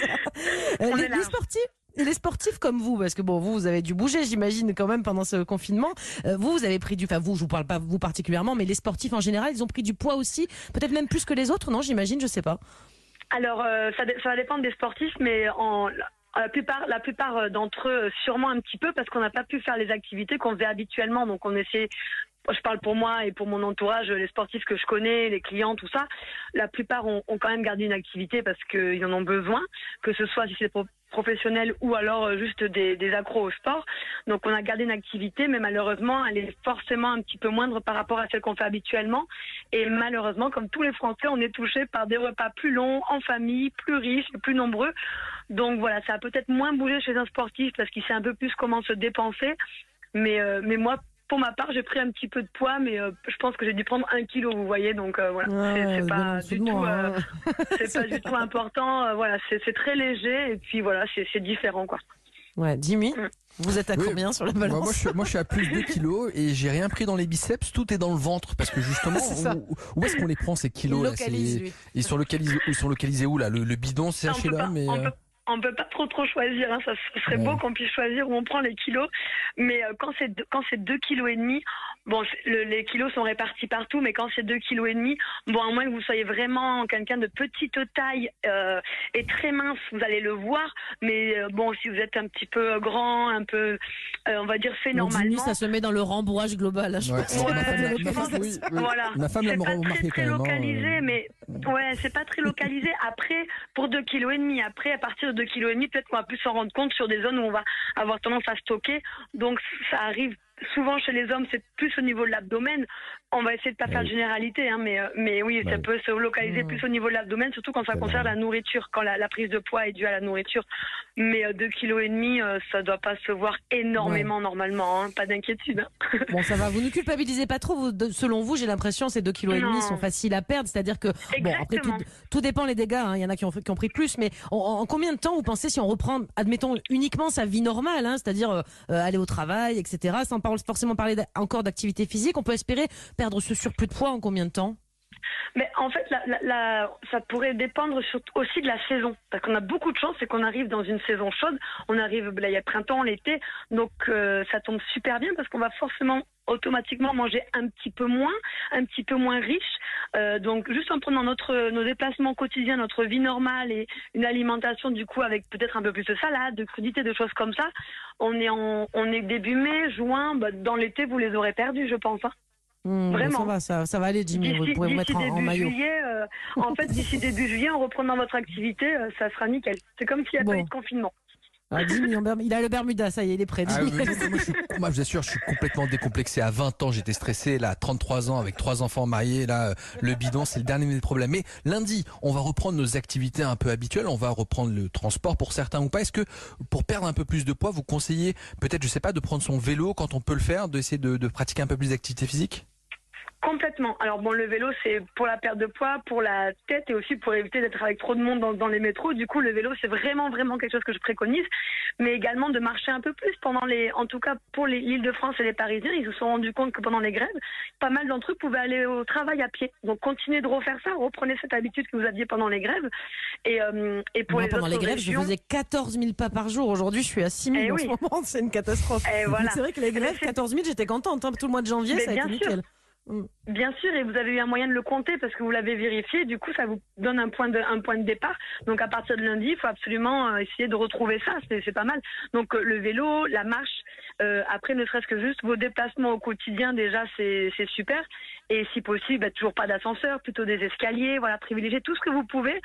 euh, les, les sportifs les sportifs comme vous, parce que bon, vous, vous avez dû bouger, j'imagine, quand même, pendant ce confinement. Euh, vous, vous avez pris du... Enfin, vous, je vous parle pas vous particulièrement, mais les sportifs en général, ils ont pris du poids aussi, peut-être même plus que les autres, non, j'imagine, je sais pas. Alors, euh, ça, ça va dépendre des sportifs, mais en... La plupart, la plupart d'entre eux, sûrement un petit peu, parce qu'on n'a pas pu faire les activités qu'on faisait habituellement. Donc, on essayait, je parle pour moi et pour mon entourage, les sportifs que je connais, les clients, tout ça. La plupart ont, ont quand même gardé une activité parce qu'ils en ont besoin, que ce soit si c'est pour professionnels ou alors juste des, des accros au sport. Donc on a gardé une activité, mais malheureusement elle est forcément un petit peu moindre par rapport à celle qu'on fait habituellement. Et malheureusement, comme tous les Français, on est touché par des repas plus longs, en famille, plus riches, plus nombreux. Donc voilà, ça a peut-être moins bougé chez un sportif parce qu'il sait un peu plus comment se dépenser. Mais, euh, mais moi, pour ma part, j'ai pris un petit peu de poids, mais euh, je pense que j'ai dû prendre un kilo, vous voyez, donc euh, voilà, ah, c'est, c'est pas du tout, moi, euh, hein. c'est pas du tout important. Euh, voilà, c'est, c'est très léger et puis voilà, c'est, c'est différent, quoi. Ouais, Jimmy, mm. vous êtes à oui, combien sur la balance? moi, moi, je suis, moi, je suis à plus de deux kilos et j'ai rien pris dans les biceps, tout est dans le ventre parce que justement, où, où est-ce qu'on les prend ces kilos là, c'est, ils sont localisés, ils sont localisés où là? Le, le bidon, c'est chez l'homme, mais. Euh... On peut pas trop trop choisir, hein. Ça serait ouais. beau qu'on puisse choisir où on prend les kilos, mais euh, quand c'est deux, quand c'est deux kilos et demi, bon, le, les kilos sont répartis partout, mais quand c'est deux kilos et demi, bon, à moins que vous soyez vraiment quelqu'un de petite taille euh, et très mince, vous allez le voir, mais euh, bon, si vous êtes un petit peu grand, un peu, euh, on va dire fait bon, normalement, ça se met dans le rembourrage global. Là, je ouais. pense. Ouais, ma femme, je ma pense, femme, oui, oui. Voilà. Ma femme l'a remarqué très, très quand même. localisé, hein, mais ouais, c'est pas très localisé. Après, pour deux kilos et demi, après, à partir de deux kilos et demi, peut-être qu'on va plus s'en rendre compte sur des zones où on va avoir tendance à stocker. Donc, ça arrive souvent chez les hommes, c'est plus au niveau de l'abdomen. On va essayer de pas faire de généralité, hein, mais, mais oui, bah ça oui. peut se localiser mmh. plus au niveau de l'abdomen, surtout quand ça concerne la nourriture, quand la, la prise de poids est due à la nourriture. Mais euh, deux kilos et demi, euh, ça doit pas se voir énormément ouais. normalement, hein, pas d'inquiétude. Hein. Bon, ça va, vous ne culpabilisez pas trop. Vous, de, selon vous, j'ai l'impression que ces deux kilos et demi sont faciles à perdre, c'est-à-dire que bon, après tout, tout dépend les dégâts. Hein. Il y en a qui ont, qui ont pris plus, mais en, en combien de temps vous pensez si on reprend, admettons uniquement sa vie normale, hein, c'est-à-dire euh, aller au travail, et cetera, sans par, forcément parler encore d'activité physique, on peut espérer perdre ce surplus de poids en combien de temps? Mais en fait, la, la, la, ça pourrait dépendre surtout aussi de la saison. Parce qu'on a beaucoup de chance, c'est qu'on arrive dans une saison chaude. On arrive, là, il y a le printemps, l'été. Donc, euh, ça tombe super bien parce qu'on va forcément automatiquement manger un petit peu moins, un petit peu moins riche. Euh, donc, juste en prenant notre, nos déplacements quotidiens, notre vie normale et une alimentation, du coup, avec peut-être un peu plus de salade, de crudités, de choses comme ça, on est, en, on est début mai, juin. Bah, dans l'été, vous les aurez perdus, je pense. Hein. Mmh, Vraiment. Ça va, ça, ça va aller, Jimmy. D'ici, vous pourrez vous mettre en, en maillot. Juillet, euh, en fait, d'ici début juillet, en reprenant votre activité, euh, ça sera nickel. C'est comme s'il n'y a bon. pas eu de confinement. Ah, Jimmy, il a le Bermuda, ça y est, il est prêt. Ah, oui, moi, je suis, moi, je vous assure, je suis complètement décomplexé. À vingt ans, j'étais stressé. Là, à trente-trois ans, avec trois enfants mariés, là, le bidon, c'est le dernier des problèmes. Mais lundi, on va reprendre nos activités un peu habituelles. On va reprendre le transport pour certains ou pas. Est-ce que, pour perdre un peu plus de poids, vous conseillez peut-être, je sais pas, de prendre son vélo quand on peut le faire, d'essayer de, de pratiquer un peu plus d'activité physique? Complètement. Alors bon, le vélo, c'est pour la perte de poids, pour la tête et aussi pour éviter d'être avec trop de monde dans, dans les métros. Du coup, le vélo, c'est vraiment, vraiment quelque chose que je préconise. Mais également de marcher un peu plus pendant les, en tout cas pour les, l'Île-de-France et les Parisiens, ils se sont rendus compte que pendant les grèves, pas mal d'entre eux pouvaient aller au travail à pied. Donc continuez de refaire ça, reprenez cette habitude que vous aviez pendant les grèves. Et, euh, et pour Moi, les pendant autres les grèves, régions, je faisais quatorze mille pas par jour. Aujourd'hui, je suis à six mille eh en oui. ce moment. C'est une catastrophe. Voilà. C'est vrai que les grèves, quatorze mille, j'étais contente. Hein. Tout le mois de janvier, Mais ça a été sûr. nickel. Bien sûr, et vous avez eu un moyen de le compter parce que vous l'avez vérifié. Du coup, ça vous donne un point de, un point de départ. Donc, à partir de lundi, il faut absolument essayer de retrouver ça. C'est, c'est pas mal. Donc, le vélo, la marche. Euh, après, ne serait-ce que juste vos déplacements au quotidien, déjà, c'est, c'est super. Et si possible, bah, toujours pas d'ascenseur, plutôt des escaliers. Voilà, privilégier tout ce que vous pouvez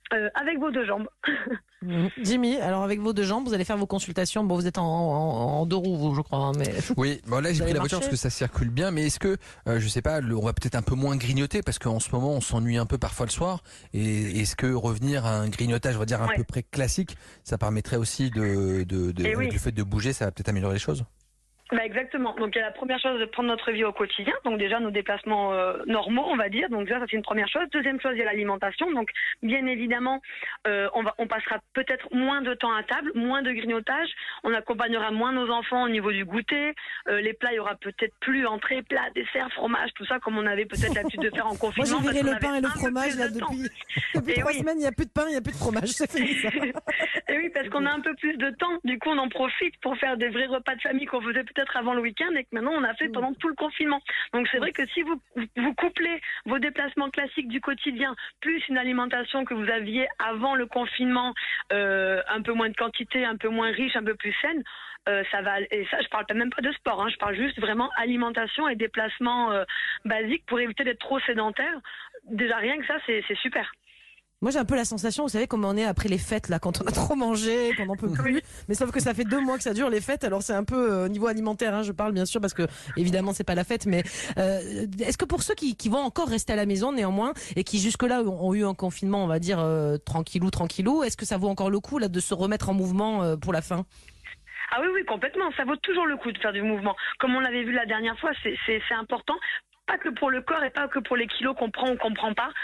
Euh, avec vos deux jambes. Mmh. Jimmy, alors avec vos deux jambes, vous allez faire vos consultations. Bon, vous êtes en, en, en deux roues, vous, je crois. Hein, mais... Oui, bon là j'ai Vous pris allez la voiture marcher parce que ça circule bien, mais est-ce que, euh, je sais pas, le- on va peut-être un peu moins grignoter parce qu'en ce moment on s'ennuie un peu parfois le soir. Et est-ce que revenir à un grignotage, on va dire à Ouais. peu près classique, ça permettrait aussi de, de, de Eh avec oui. le fait de bouger, ça va peut-être améliorer les choses. Bah exactement. Donc il y a la première chose de prendre notre vie au quotidien. Donc déjà nos déplacements euh, normaux, on va dire. Donc ça, ça c'est une première chose. Deuxième chose, il y a l'alimentation. Donc bien évidemment, euh, on va, on passera peut-être moins de temps à table, moins de grignotage. On accompagnera moins nos enfants au niveau du goûter. Euh, les plats, il y aura peut-être plus entrée, plat, dessert, fromage, tout ça comme on avait peut-être l'habitude de faire en Moi, confinement. j'ai parce viré qu'on le pain avait et le un peu fromage plus là de temps. depuis, depuis Et trois oui. semaines. Il n'y a plus de pain, il n'y a plus de fromage. C'est fini ça. Et oui, parce qu'on a un peu plus de temps. Du coup, on en profite pour faire des vrais repas de famille qu'on faisait peut-être avant le week-end et que maintenant on a fait pendant tout le confinement. Donc c'est vrai que si vous vous couplez vos déplacements classiques du quotidien plus une alimentation que vous aviez avant le confinement, euh, un peu moins de quantité, un peu moins riche, un peu plus saine, euh, ça va. Et ça, je parle même pas de sport. Hein, je parle juste vraiment alimentation et déplacements euh, basiques pour éviter d'être trop sédentaire. Déjà rien que ça, c'est c'est super. Moi, j'ai un peu la sensation, vous savez, comme on est après les fêtes, là, quand on a trop mangé, qu'on n'en peut plus. Mais sauf que ça fait deux mois que ça dure, les fêtes. Alors, c'est un peu euh, au niveau alimentaire, hein, je parle, bien sûr, parce que, évidemment, c'est pas la fête. Mais euh, est-ce que pour ceux qui, qui vont encore rester à la maison, néanmoins, et qui jusque-là ont, ont eu un confinement, on va dire, euh, tranquillou, tranquillou, est-ce que ça vaut encore le coup, là, de se remettre en mouvement euh, pour la fin? Ah oui, oui, complètement. Ça vaut toujours le coup de faire du mouvement. Comme on l'avait vu la dernière fois, c'est c'est- c'est important. Pas que pour le corps et pas que pour les kilos qu'on prend ou qu'on prend pas.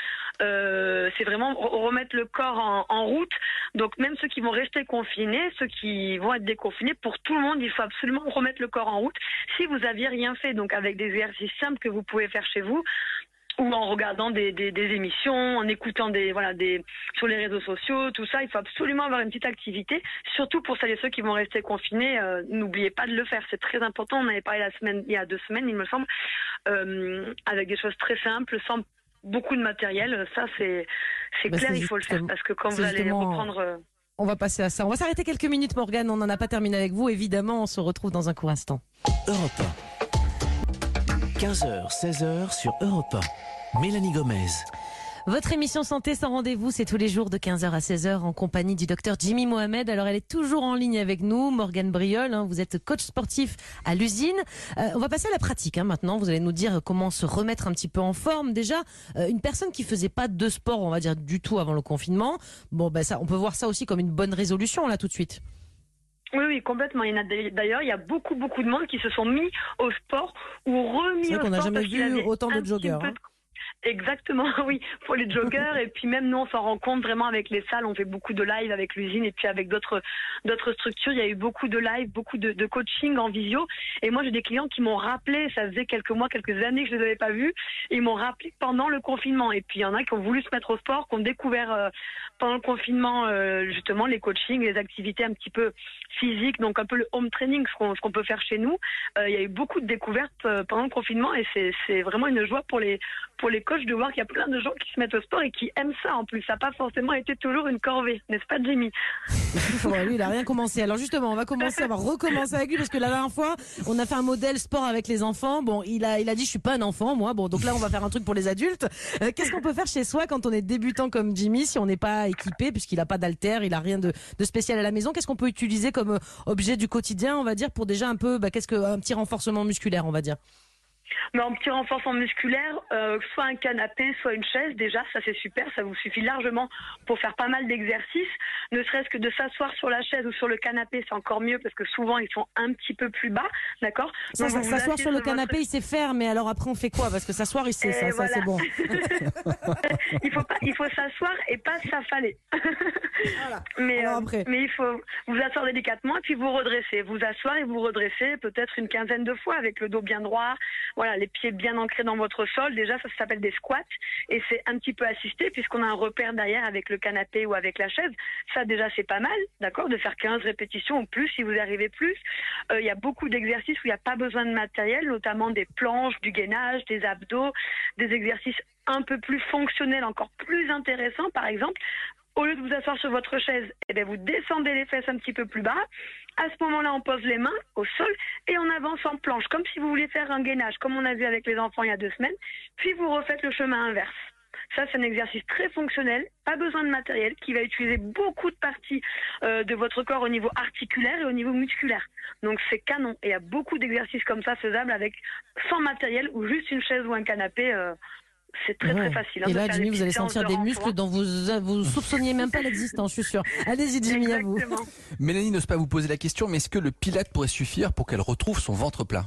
Euh, c'est vraiment re- remettre le corps en, en route. Donc même ceux qui vont rester confinés, ceux qui vont être déconfinés, pour tout le monde, il faut absolument remettre le corps en route. Si vous aviez rien fait, donc avec des exercices simples que vous pouvez faire chez vous, ou en regardant des, des, des émissions, en écoutant des voilà des sur les réseaux sociaux, tout ça, il faut absolument avoir une petite activité. Surtout pour celles et ceux qui vont rester confinés, euh, n'oubliez pas de le faire, c'est très important. On avait parlé la semaine, il y a deux semaines, il me semble, euh, avec des choses très simples, sans beaucoup de matériel. Ça, c'est c'est Bah, clair, c'est il faut le faire justement- parce que quand c'est vous allez justement- reprendre. euh, On va passer à ça. On va s'arrêter quelques minutes, Morgane. On n'en a pas terminé avec vous. Évidemment, on se retrouve dans un court instant. Europe un. quinze heures, seize heures sur Europe un. Mélanie Gomez. Votre émission Santé sans rendez-vous, c'est tous les jours de quinze heures à seize heures en compagnie du docteur Jimmy Mohamed. Alors, elle est toujours en ligne avec nous, Morgane Briol. Hein, vous êtes coach sportif à l'usine. Euh, on va passer à la pratique hein, maintenant. Vous allez nous dire comment se remettre un petit peu en forme. Déjà, euh, une personne qui faisait pas de sport, on va dire du tout avant le confinement. Bon, ben ça, on peut voir ça aussi comme une bonne résolution là tout de suite. Oui, oui, complètement. Il y en a d'ailleurs, il y a beaucoup, beaucoup de monde qui se sont mis au sport ou remis C'est au vrai qu'on n'a sport jamais parce qu'il vu avait autant un de petit joggeurs. peu hein. de- Exactement, oui, pour les joggeurs. Et puis même nous, on s'en rend compte vraiment avec les salles. On fait beaucoup de live avec l'usine et puis avec d'autres d'autres structures. Il y a eu beaucoup de live, beaucoup de, de coaching en visio. Et moi, j'ai des clients qui m'ont rappelé, ça faisait quelques mois, quelques années que je les avais pas vus, et ils m'ont rappelé pendant le confinement. Et puis il y en a qui ont voulu se mettre au sport, qui ont découvert euh, pendant le confinement euh, justement les coachings, les activités un petit peu physiques, donc un peu le home training, ce qu'on ce qu'on peut faire chez nous. Euh, il y a eu beaucoup de découvertes euh, pendant le confinement et c'est c'est vraiment une joie pour les pour les coachs de voir qu'il y a plein de gens qui se mettent au sport et qui aiment ça en plus. Ça n'a pas forcément été toujours une corvée, n'est-ce pas, Jimmy? Ouais, lui, il a rien commencé. Alors justement, on va commencer, on va recommencer avec lui parce que la dernière fois, on a fait un modèle sport avec les enfants. Bon, il a, il a dit, je suis pas un enfant, moi. Bon, donc là, on va faire un truc pour les adultes. Euh, Qu'est-ce qu'on peut faire chez soi quand on est débutant comme Jimmy, si on n'est pas équipé, puisqu'il a pas d'haltère, il a rien de, de spécial à la maison. Qu'est-ce qu'on peut utiliser comme euh, objet du quotidien, on va dire, pour déjà un peu, bah, qu'est-ce que, un petit renforcement musculaire, on va dire. Mais en petit renforcement musculaire, euh, soit un canapé, soit une chaise, déjà, ça c'est super, ça vous suffit largement pour faire pas mal d'exercices. Ne serait-ce que de s'asseoir sur la chaise ou sur le canapé, c'est encore mieux parce que souvent ils sont un petit peu plus bas, d'accord? Ça, Donc, ça, vous vous s'asseoir asseyez sur le votre- canapé, il sait faire, mais alors après, on fait quoi? Parce que s'asseoir, il sait, Et ça, ça, voilà. c'est bon. il faut pas, il faut s'asseoir et pas s'affaler. Voilà. Mais, Alors euh, après. mais il faut vous asseoir délicatement et puis vous redresser. Vous asseoir et vous redresser peut-être une quinzaine de fois avec le dos bien droit, voilà, les pieds bien ancrés dans votre sol. Déjà, ça, ça s'appelle des squats et c'est un petit peu assisté puisqu'on a un repère derrière avec le canapé ou avec la chaise. Ça, déjà, c'est pas mal, d'accord, de faire quinze répétitions ou plus si vous arrivez plus. Euh, Il y a beaucoup d'exercices où il n'y a pas besoin de matériel, notamment des planches, du gainage, des abdos, des exercices un peu plus fonctionnels, encore plus intéressants, par exemple. Au lieu de vous asseoir sur votre chaise, eh bien vous descendez les fesses un petit peu plus bas. À ce moment-là, on pose les mains au sol et on avance en planche, comme si vous vouliez faire un gainage, comme on a vu avec les enfants il y a deux semaines. Puis vous refaites le chemin inverse. Ça, c'est un exercice très fonctionnel, pas besoin de matériel, qui va utiliser beaucoup de parties euh, de votre corps au niveau articulaire et au niveau musculaire. Donc c'est canon. Et il y a beaucoup d'exercices comme ça faisables avec sans matériel ou juste une chaise ou un canapé. Euh, c'est très ouais. très facile. Hein, et là, Jimmy, vous allez sentir des muscles dont vous vous soupçonniez même pas l'existence, je suis sûre. Allez-y, Jimmy, Exactement. à vous. Mélanie n'ose pas vous poser la question, mais est-ce que le Pilate pourrait suffire pour qu'elle retrouve son ventre plat?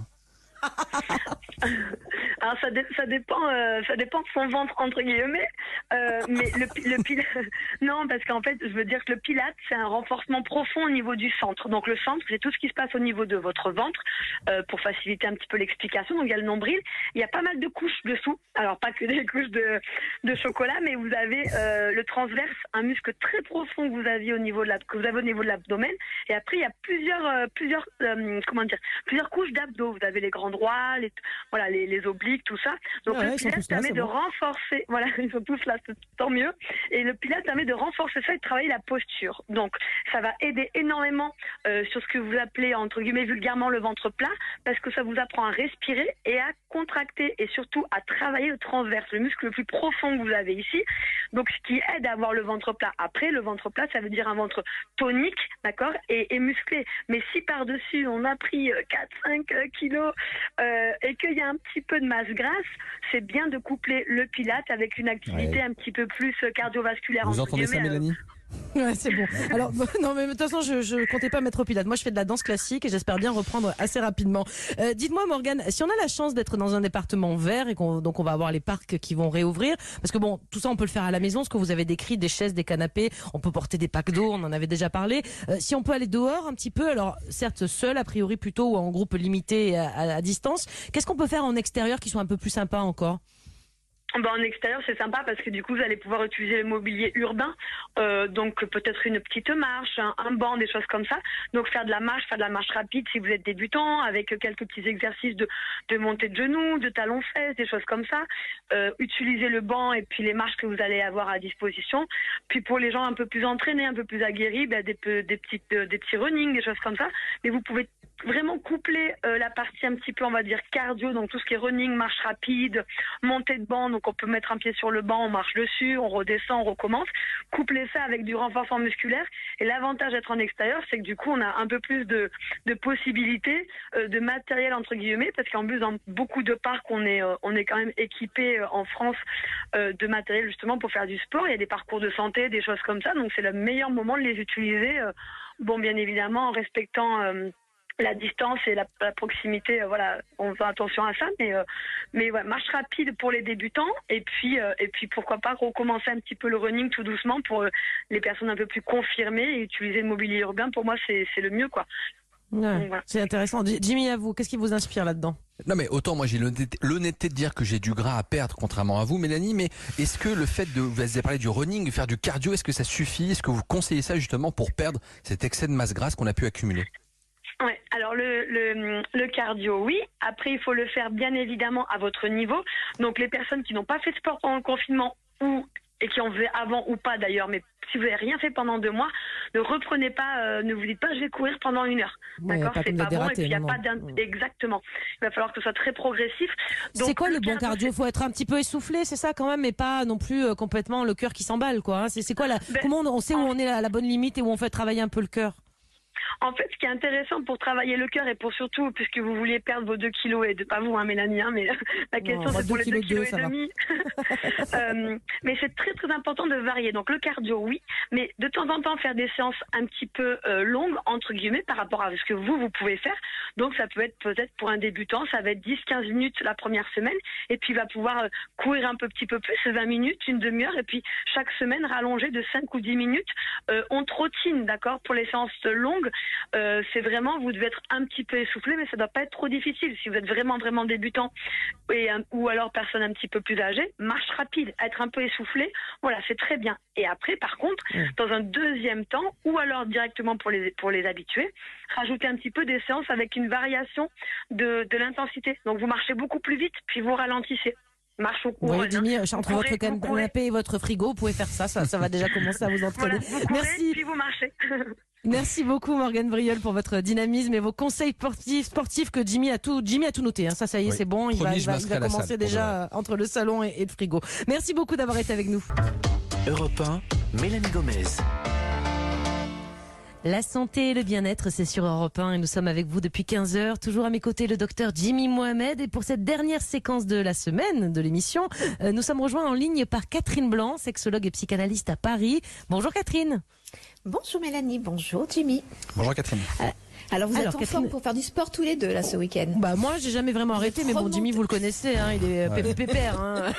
Alors ça, dé, ça dépend, euh, ça dépend de son ventre entre guillemets. Euh, mais le, le pilate, non, parce qu'en fait, je veux dire que le pilate, c'est un renforcement profond au niveau du centre. Donc le centre, c'est tout ce qui se passe au niveau de votre ventre, euh, pour faciliter un petit peu l'explication. Donc il y a le nombril, il y a pas mal de couches dessous. Alors pas que des couches de, de chocolat, mais vous avez euh, le transverse, un muscle très profond que vous aviez au niveau de la, que vous avez au niveau de l'abdomen. Et après, il y a plusieurs, euh, plusieurs, euh, comment dire, plusieurs couches d'abdos. Vous avez les grands droits, les, voilà, les, les obliques, tout ça. Donc ouais, le pilate permet là, de bon. renforcer, voilà, ils sont tous là, tant mieux. Et le pilate permet de renforcer ça et de travailler la posture. Donc ça va aider énormément euh, sur ce que vous appelez entre guillemets vulgairement le ventre plat, parce que ça vous apprend à respirer et à contracter et surtout à travailler le transverse, le muscle le plus profond que vous avez ici. Donc ce qui aide à avoir le ventre plat. Après, le ventre plat, ça veut dire un ventre tonique, d'accord, et, et musclé. Mais si par-dessus on a pris quatre cinq kilos euh, et qu'il y a un petit peu de masse grasse, c'est bien de coupler le pilate avec une activité ouais. un petit peu plus cardiovasculaire. Vous entendez ça, Mélanie? Ouais, c'est bon. Alors, bon, non, mais de toute façon, je, je comptais pas mettre au pilate. Moi, je fais de la danse classique et j'espère bien reprendre assez rapidement. Euh, dites-moi, Morgane, si on a la chance d'être dans un département vert et qu'on, donc on va avoir les parcs qui vont réouvrir, parce que bon, tout ça, on peut le faire à la maison, ce que vous avez décrit, des chaises, des canapés, on peut porter des packs d'eau, on en avait déjà parlé. Euh, si on peut aller dehors un petit peu, alors certes seul, a priori plutôt, ou en groupe limité à, à, à distance, qu'est-ce qu'on peut faire en extérieur qui soit un peu plus sympa encore? Ben, en extérieur, c'est sympa parce que du coup, vous allez pouvoir utiliser le mobilier urbain, euh, donc peut-être une petite marche, un, un banc, des choses comme ça. Donc faire de la marche, faire de la marche rapide si vous êtes débutant, avec quelques petits exercices de, de montée de genoux, de talons-fesses, des choses comme ça. Euh, utiliser le banc et puis les marches que vous allez avoir à disposition. Puis pour les gens un peu plus entraînés, un peu plus aguerris, ben, des, des, petites, des petits running, des choses comme ça. Mais vous pouvez vraiment coupler euh, la partie un petit peu, on va dire, cardio, donc tout ce qui est running, marche rapide, montée de banc, donc on peut mettre un pied sur le banc, on marche dessus, on redescend, on recommence, coupler ça avec du renforcement musculaire. Et l'avantage d'être en extérieur, c'est que du coup, on a un peu plus de, de possibilités, euh, de matériel, entre guillemets, parce qu'en plus, dans beaucoup de parcs, on est, euh, on est quand même équipé euh, en France euh, de matériel justement pour faire du sport. Il y a des parcours de santé, des choses comme ça, donc c'est le meilleur moment de les utiliser, euh, bon, bien évidemment, en respectant... Euh, la distance et la, la proximité, euh, voilà, on fait attention à ça, mais euh, mais ouais, marche rapide pour les débutants et puis euh, et puis pourquoi pas recommencer un petit peu le running tout doucement pour euh, les personnes un peu plus confirmées et utiliser le mobilier urbain. Pour moi, c'est c'est le mieux, quoi. Ouais, donc, voilà. C'est intéressant. Jimmy, à vous, qu'est-ce qui vous inspire là-dedans? Non mais autant moi j'ai l'honnêteté, l'honnêteté de dire que j'ai du gras à perdre contrairement à vous, Mélanie, mais est-ce que le fait de, vous avez parlé du running, de faire du cardio, est-ce que ça suffit? Est-ce que vous conseillez ça justement pour perdre cet excès de masse grasse qu'on a pu accumuler? Ouais, alors le, le, le cardio, oui. Après, il faut le faire bien évidemment à votre niveau. Donc les personnes qui n'ont pas fait de sport pendant le confinement ou et qui en faisaient avant ou pas d'ailleurs, mais si vous n'avez rien fait pendant deux mois, ne reprenez pas, euh, ne vous dites pas je vais courir pendant une heure. Ouais, d'accord, pas c'est pas bon dérater, et puis il y a non, pas non. d'un... exactement. Il va falloir que ce soit très progressif. Donc, C'est quoi le le bon cardio? Il faut être un petit peu essoufflé, c'est ça quand même, mais pas non plus euh, complètement le cœur qui s'emballe, quoi. Hein. C'est, c'est quoi la... Ben, Comment on, on sait où on est à la bonne limite et où on fait travailler un peu le cœur? En fait, ce qui est intéressant pour travailler le cœur et pour surtout, puisque vous vouliez perdre vos deux kilos, et de pas vous, hein, Mélanie, hein, mais la question Non, c'est pour les deux kilos kilos et demi. euh, mais c'est très très important de varier. Donc le cardio, oui, mais de temps en temps faire des séances un petit peu euh, longues, entre guillemets, par rapport à ce que vous, vous pouvez faire. Donc ça peut être peut-être pour un débutant, ça va être dix quinze minutes la première semaine, et puis il va pouvoir euh, courir un peu, petit peu plus, vingt minutes, une demi-heure, et puis chaque semaine rallonger de cinq ou dix minutes. Euh, on trottine, d'accord, pour les séances longues. Euh, c'est vraiment, vous devez être un petit peu essoufflé, mais ça doit pas être trop difficile. Si vous êtes vraiment, vraiment débutant et, euh, ou alors personne un petit peu plus âgée, marche rapide, être un peu essoufflé, voilà, c'est très bien. Et après, par contre, mmh. dans un deuxième temps, ou alors directement pour les, pour les habitués, rajouter un petit peu des séances avec une variation de, de l'intensité. Donc vous marchez beaucoup plus vite, puis vous ralentissez. Marche au courant. Oui, Jimmy, entre votre canapé et votre frigo, vous pouvez faire ça, ça, ça va déjà commencer à vous entraîner. Voilà, vous courez, Merci. Puis vous marchez. Merci beaucoup Morgane Briol pour votre dynamisme et vos conseils sportifs, sportifs que Jimmy a tout, Jimmy a tout noté. Hein. Ça, ça y est, oui. c'est bon. Il Promis, va, il va, il va commencer déjà entre le salon et, et le frigo. Merci beaucoup d'avoir été avec nous. Europe un, Mélanie Gomez. La santé et le bien-être, c'est sur Europe un et nous sommes avec vous depuis quinze heures. Toujours à mes côtés, le docteur Jimmy Mohamed. Et pour cette dernière séquence de la semaine de l'émission, euh, nous sommes rejoints en ligne par Catherine Blanc, sexologue et psychanalyste à Paris. Bonjour Catherine. Bonjour Mélanie, bonjour Jimmy. Bonjour Catherine. Euh, alors vous alors, êtes en Catherine... forme pour faire du sport tous les deux là ce week-end? Bah moi j'ai jamais vraiment arrêté, mais bon Jimmy vous le connaissez, hein, il est ouais. pépère. Hein.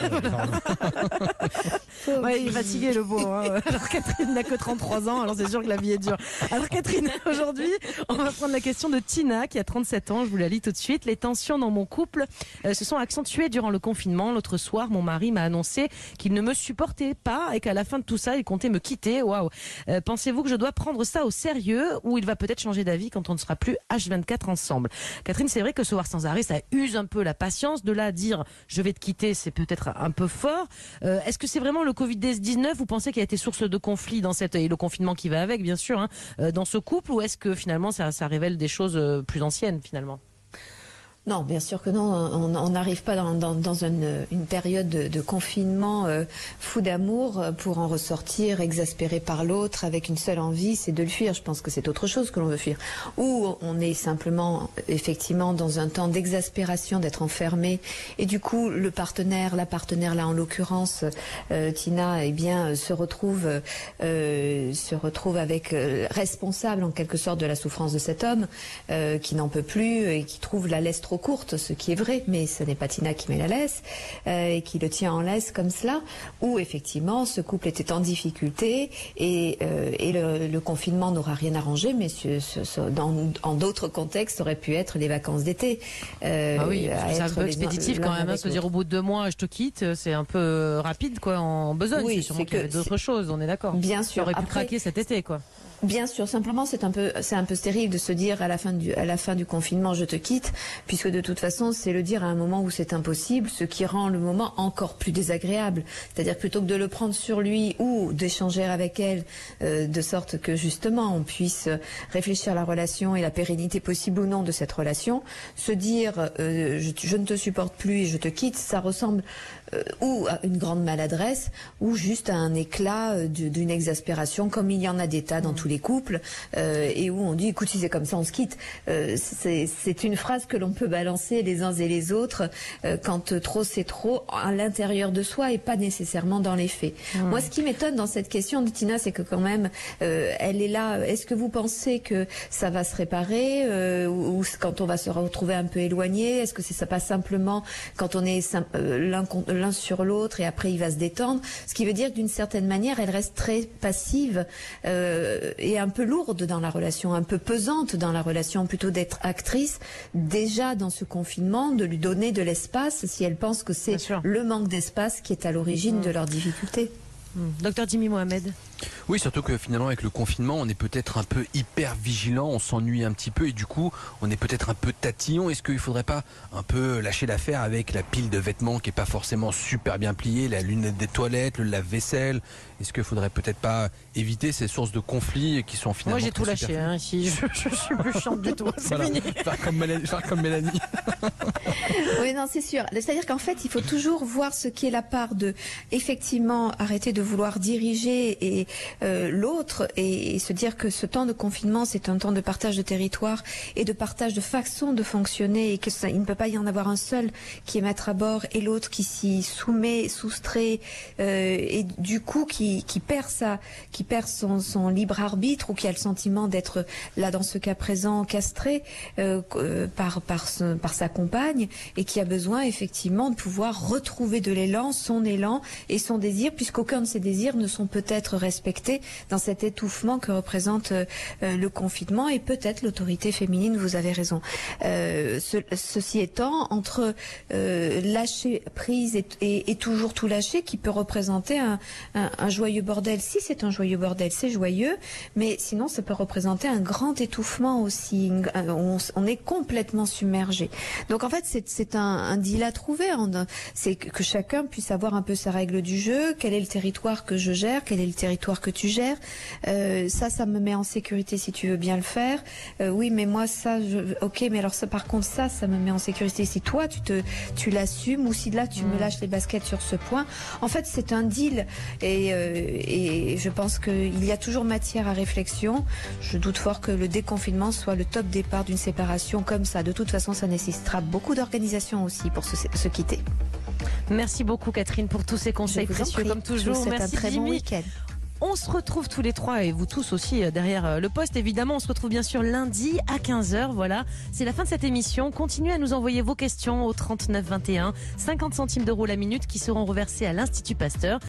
Ouais, il est fatigué le beau. Hein. Alors Catherine n'a que trente-trois ans, alors c'est sûr que la vie est dure. Alors Catherine, aujourd'hui on va prendre la question de Tina qui a trente-sept ans, je vous la lis tout de suite. Les tensions dans mon couple euh, se sont accentuées durant le confinement. L'autre soir mon mari m'a annoncé qu'il ne me supportait pas et qu'à la fin de tout ça il comptait me quitter. Waouh. Euh, pensez-vous que je dois prendre ça au sérieux ou il va peut-être changer d'avis quand on ne sera plus H vingt-quatre ensemble? Catherine, c'est vrai que se voir sans arrêt, ça use un peu la patience. De là à dire je vais te quitter, c'est peut-être un peu fort. Euh, est-ce que c'est vraiment le Covid dix-neuf, vous pensez qu'il a été source de conflit dans cette, et le confinement qui va avec, bien sûr, hein, euh, dans ce couple, ou est-ce que finalement ça, ça révèle des choses plus anciennes finalement? Non, bien sûr que non. On n'arrive pas dans, dans, dans une, une période de, de confinement euh, fou d'amour pour en ressortir exaspéré par l'autre avec une seule envie, c'est de le fuir. Je pense que c'est autre chose que l'on veut fuir. Ou on est simplement, effectivement, dans un temps d'exaspération, d'être enfermé. Et du coup, le partenaire, la partenaire là en l'occurrence, euh, Tina, eh bien, se retrouve, euh, se retrouve avec euh, responsable en quelque sorte de la souffrance de cet homme euh, qui n'en peut plus et qui trouve la laisse trop courte, ce qui est vrai, mais ce n'est pas Tina qui met la laisse euh, et qui le tient en laisse comme cela, où effectivement ce couple était en difficulté et, euh, et le, le confinement n'aura rien arrangé, mais ce, ce, ce, dans, en d'autres contextes, ça aurait pu être les vacances d'été. Euh, ah oui, c'est un peu expéditif quand même, hein, se dire au bout de deux mois je te quitte, c'est un peu rapide quoi, en besogne, oui, c'est sûrement qu'il y avait d'autres choses, on est d'accord. Bien sûr. Ça aurait pu Après, craquer cet été quoi. Bien sûr, simplement c'est un peu c'est un peu stérile de se dire à la fin du à la fin du confinement je te quitte, puisque de toute façon c'est le dire à un moment où c'est impossible, ce qui rend le moment encore plus désagréable. C'est-à-dire plutôt que de le prendre sur lui ou d'échanger avec elle euh, de sorte que justement on puisse réfléchir à la relation et la pérennité possible ou non de cette relation, se dire euh, je, je ne te supporte plus et je te quitte, ça ressemble euh, ou à une grande maladresse ou juste à un éclat euh, d'une exaspération, comme il y en a des tas dans tous les couples euh, et où on dit écoute si c'est comme ça on se quitte. Euh, c'est une phrase que l'on peut balancer les uns et les autres euh, quand trop c'est trop à l'intérieur de soi et pas nécessairement dans les faits. Mmh. Moi ce qui m'étonne dans cette question de Tina, c'est que quand même euh, elle est là, est-ce que vous pensez que ça va se réparer euh, ou, ou quand on va se retrouver un peu éloigné, est-ce que c'est pas simplement quand on est euh, l'un l'un sur l'autre et après il va se détendre, ce qui veut dire que d'une certaine manière elle reste très passive euh, et un peu lourde dans la relation, un peu pesante dans la relation, plutôt d'être actrice déjà dans ce confinement, de lui donner de l'espace si elle pense que c'est le manque d'espace qui est à l'origine mmh. de leurs difficultés. Mmh. Docteur Jimmy Mohamed. Oui, surtout que finalement avec le confinement on est peut-être un peu hyper vigilant, on s'ennuie un petit peu et du coup on est peut-être un peu tatillon. Est-ce qu'il ne faudrait pas un peu lâcher l'affaire avec la pile de vêtements qui n'est pas forcément super bien pliée, la lunette des toilettes, le lave-vaisselle? Est-ce qu'il ne faudrait peut-être pas éviter ces sources de conflits qui sont finalement... Moi j'ai tout lâché, hein, si je, je, je suis plus chiante du tout, c'est voilà. fini. Faire comme Mélanie. Faire comme Mélanie. Oui, non, c'est sûr. C'est-à-dire qu'en fait, il faut toujours voir ce qui est la part de, effectivement, arrêter de vouloir diriger et euh, l'autre et, et se dire que ce temps de confinement, c'est un temps de partage de territoire et de partage de façon de fonctionner et que ça, il ne peut pas y en avoir un seul qui est maître à bord et l'autre qui s'y soumet, soustrait euh, et du coup qui qui perd sa, qui perd son, son libre arbitre ou qui a le sentiment d'être là dans ce cas présent castré euh, euh, par par ce, par sa compagne et qui a besoin effectivement de pouvoir retrouver de l'élan, son élan et son désir, puisqu'aucun de ses désirs ne sont peut-être respectés dans cet étouffement que représente euh, le confinement et peut-être l'autorité féminine. Vous avez raison. Euh, ce, ceci étant, entre euh, lâcher prise et, et, et toujours tout lâcher, qui peut représenter un, un, un joyeux bordel. Si c'est un joyeux bordel, c'est joyeux, mais sinon ça peut représenter un grand étouffement aussi. On, on est complètement submergé. Donc en fait, c'est un, un deal à trouver. C'est que chacun puisse avoir un peu sa règle du jeu. Quel est le territoire que je gère? Quel est le territoire territoire que tu gères. Euh, ça, ça me met en sécurité si tu veux bien le faire. Euh, oui, mais moi, ça, je... ok, mais alors ça, par contre, ça, ça me met en sécurité si toi, tu te, tu l'assumes, ou si là, tu mmh. me lâches les baskets sur ce point. En fait, c'est un deal, et, euh, et je pense qu'il y a toujours matière à réflexion. Je doute fort que le déconfinement soit le top départ d'une séparation comme ça. De toute façon, ça nécessitera beaucoup d'organisation aussi pour se, se quitter. Merci beaucoup Catherine pour tous ces conseils précieux comme toujours. C'est Merci un très Jimmy. bon week-end. On se retrouve tous les trois et vous tous aussi derrière le poste. Évidemment, on se retrouve bien sûr lundi à quinze heures. Voilà, c'est la fin de cette émission. Continuez à nous envoyer vos questions au trente-neuf vingt et un, cinquante centimes d'euros la minute qui seront reversés à l'Institut Pasteur.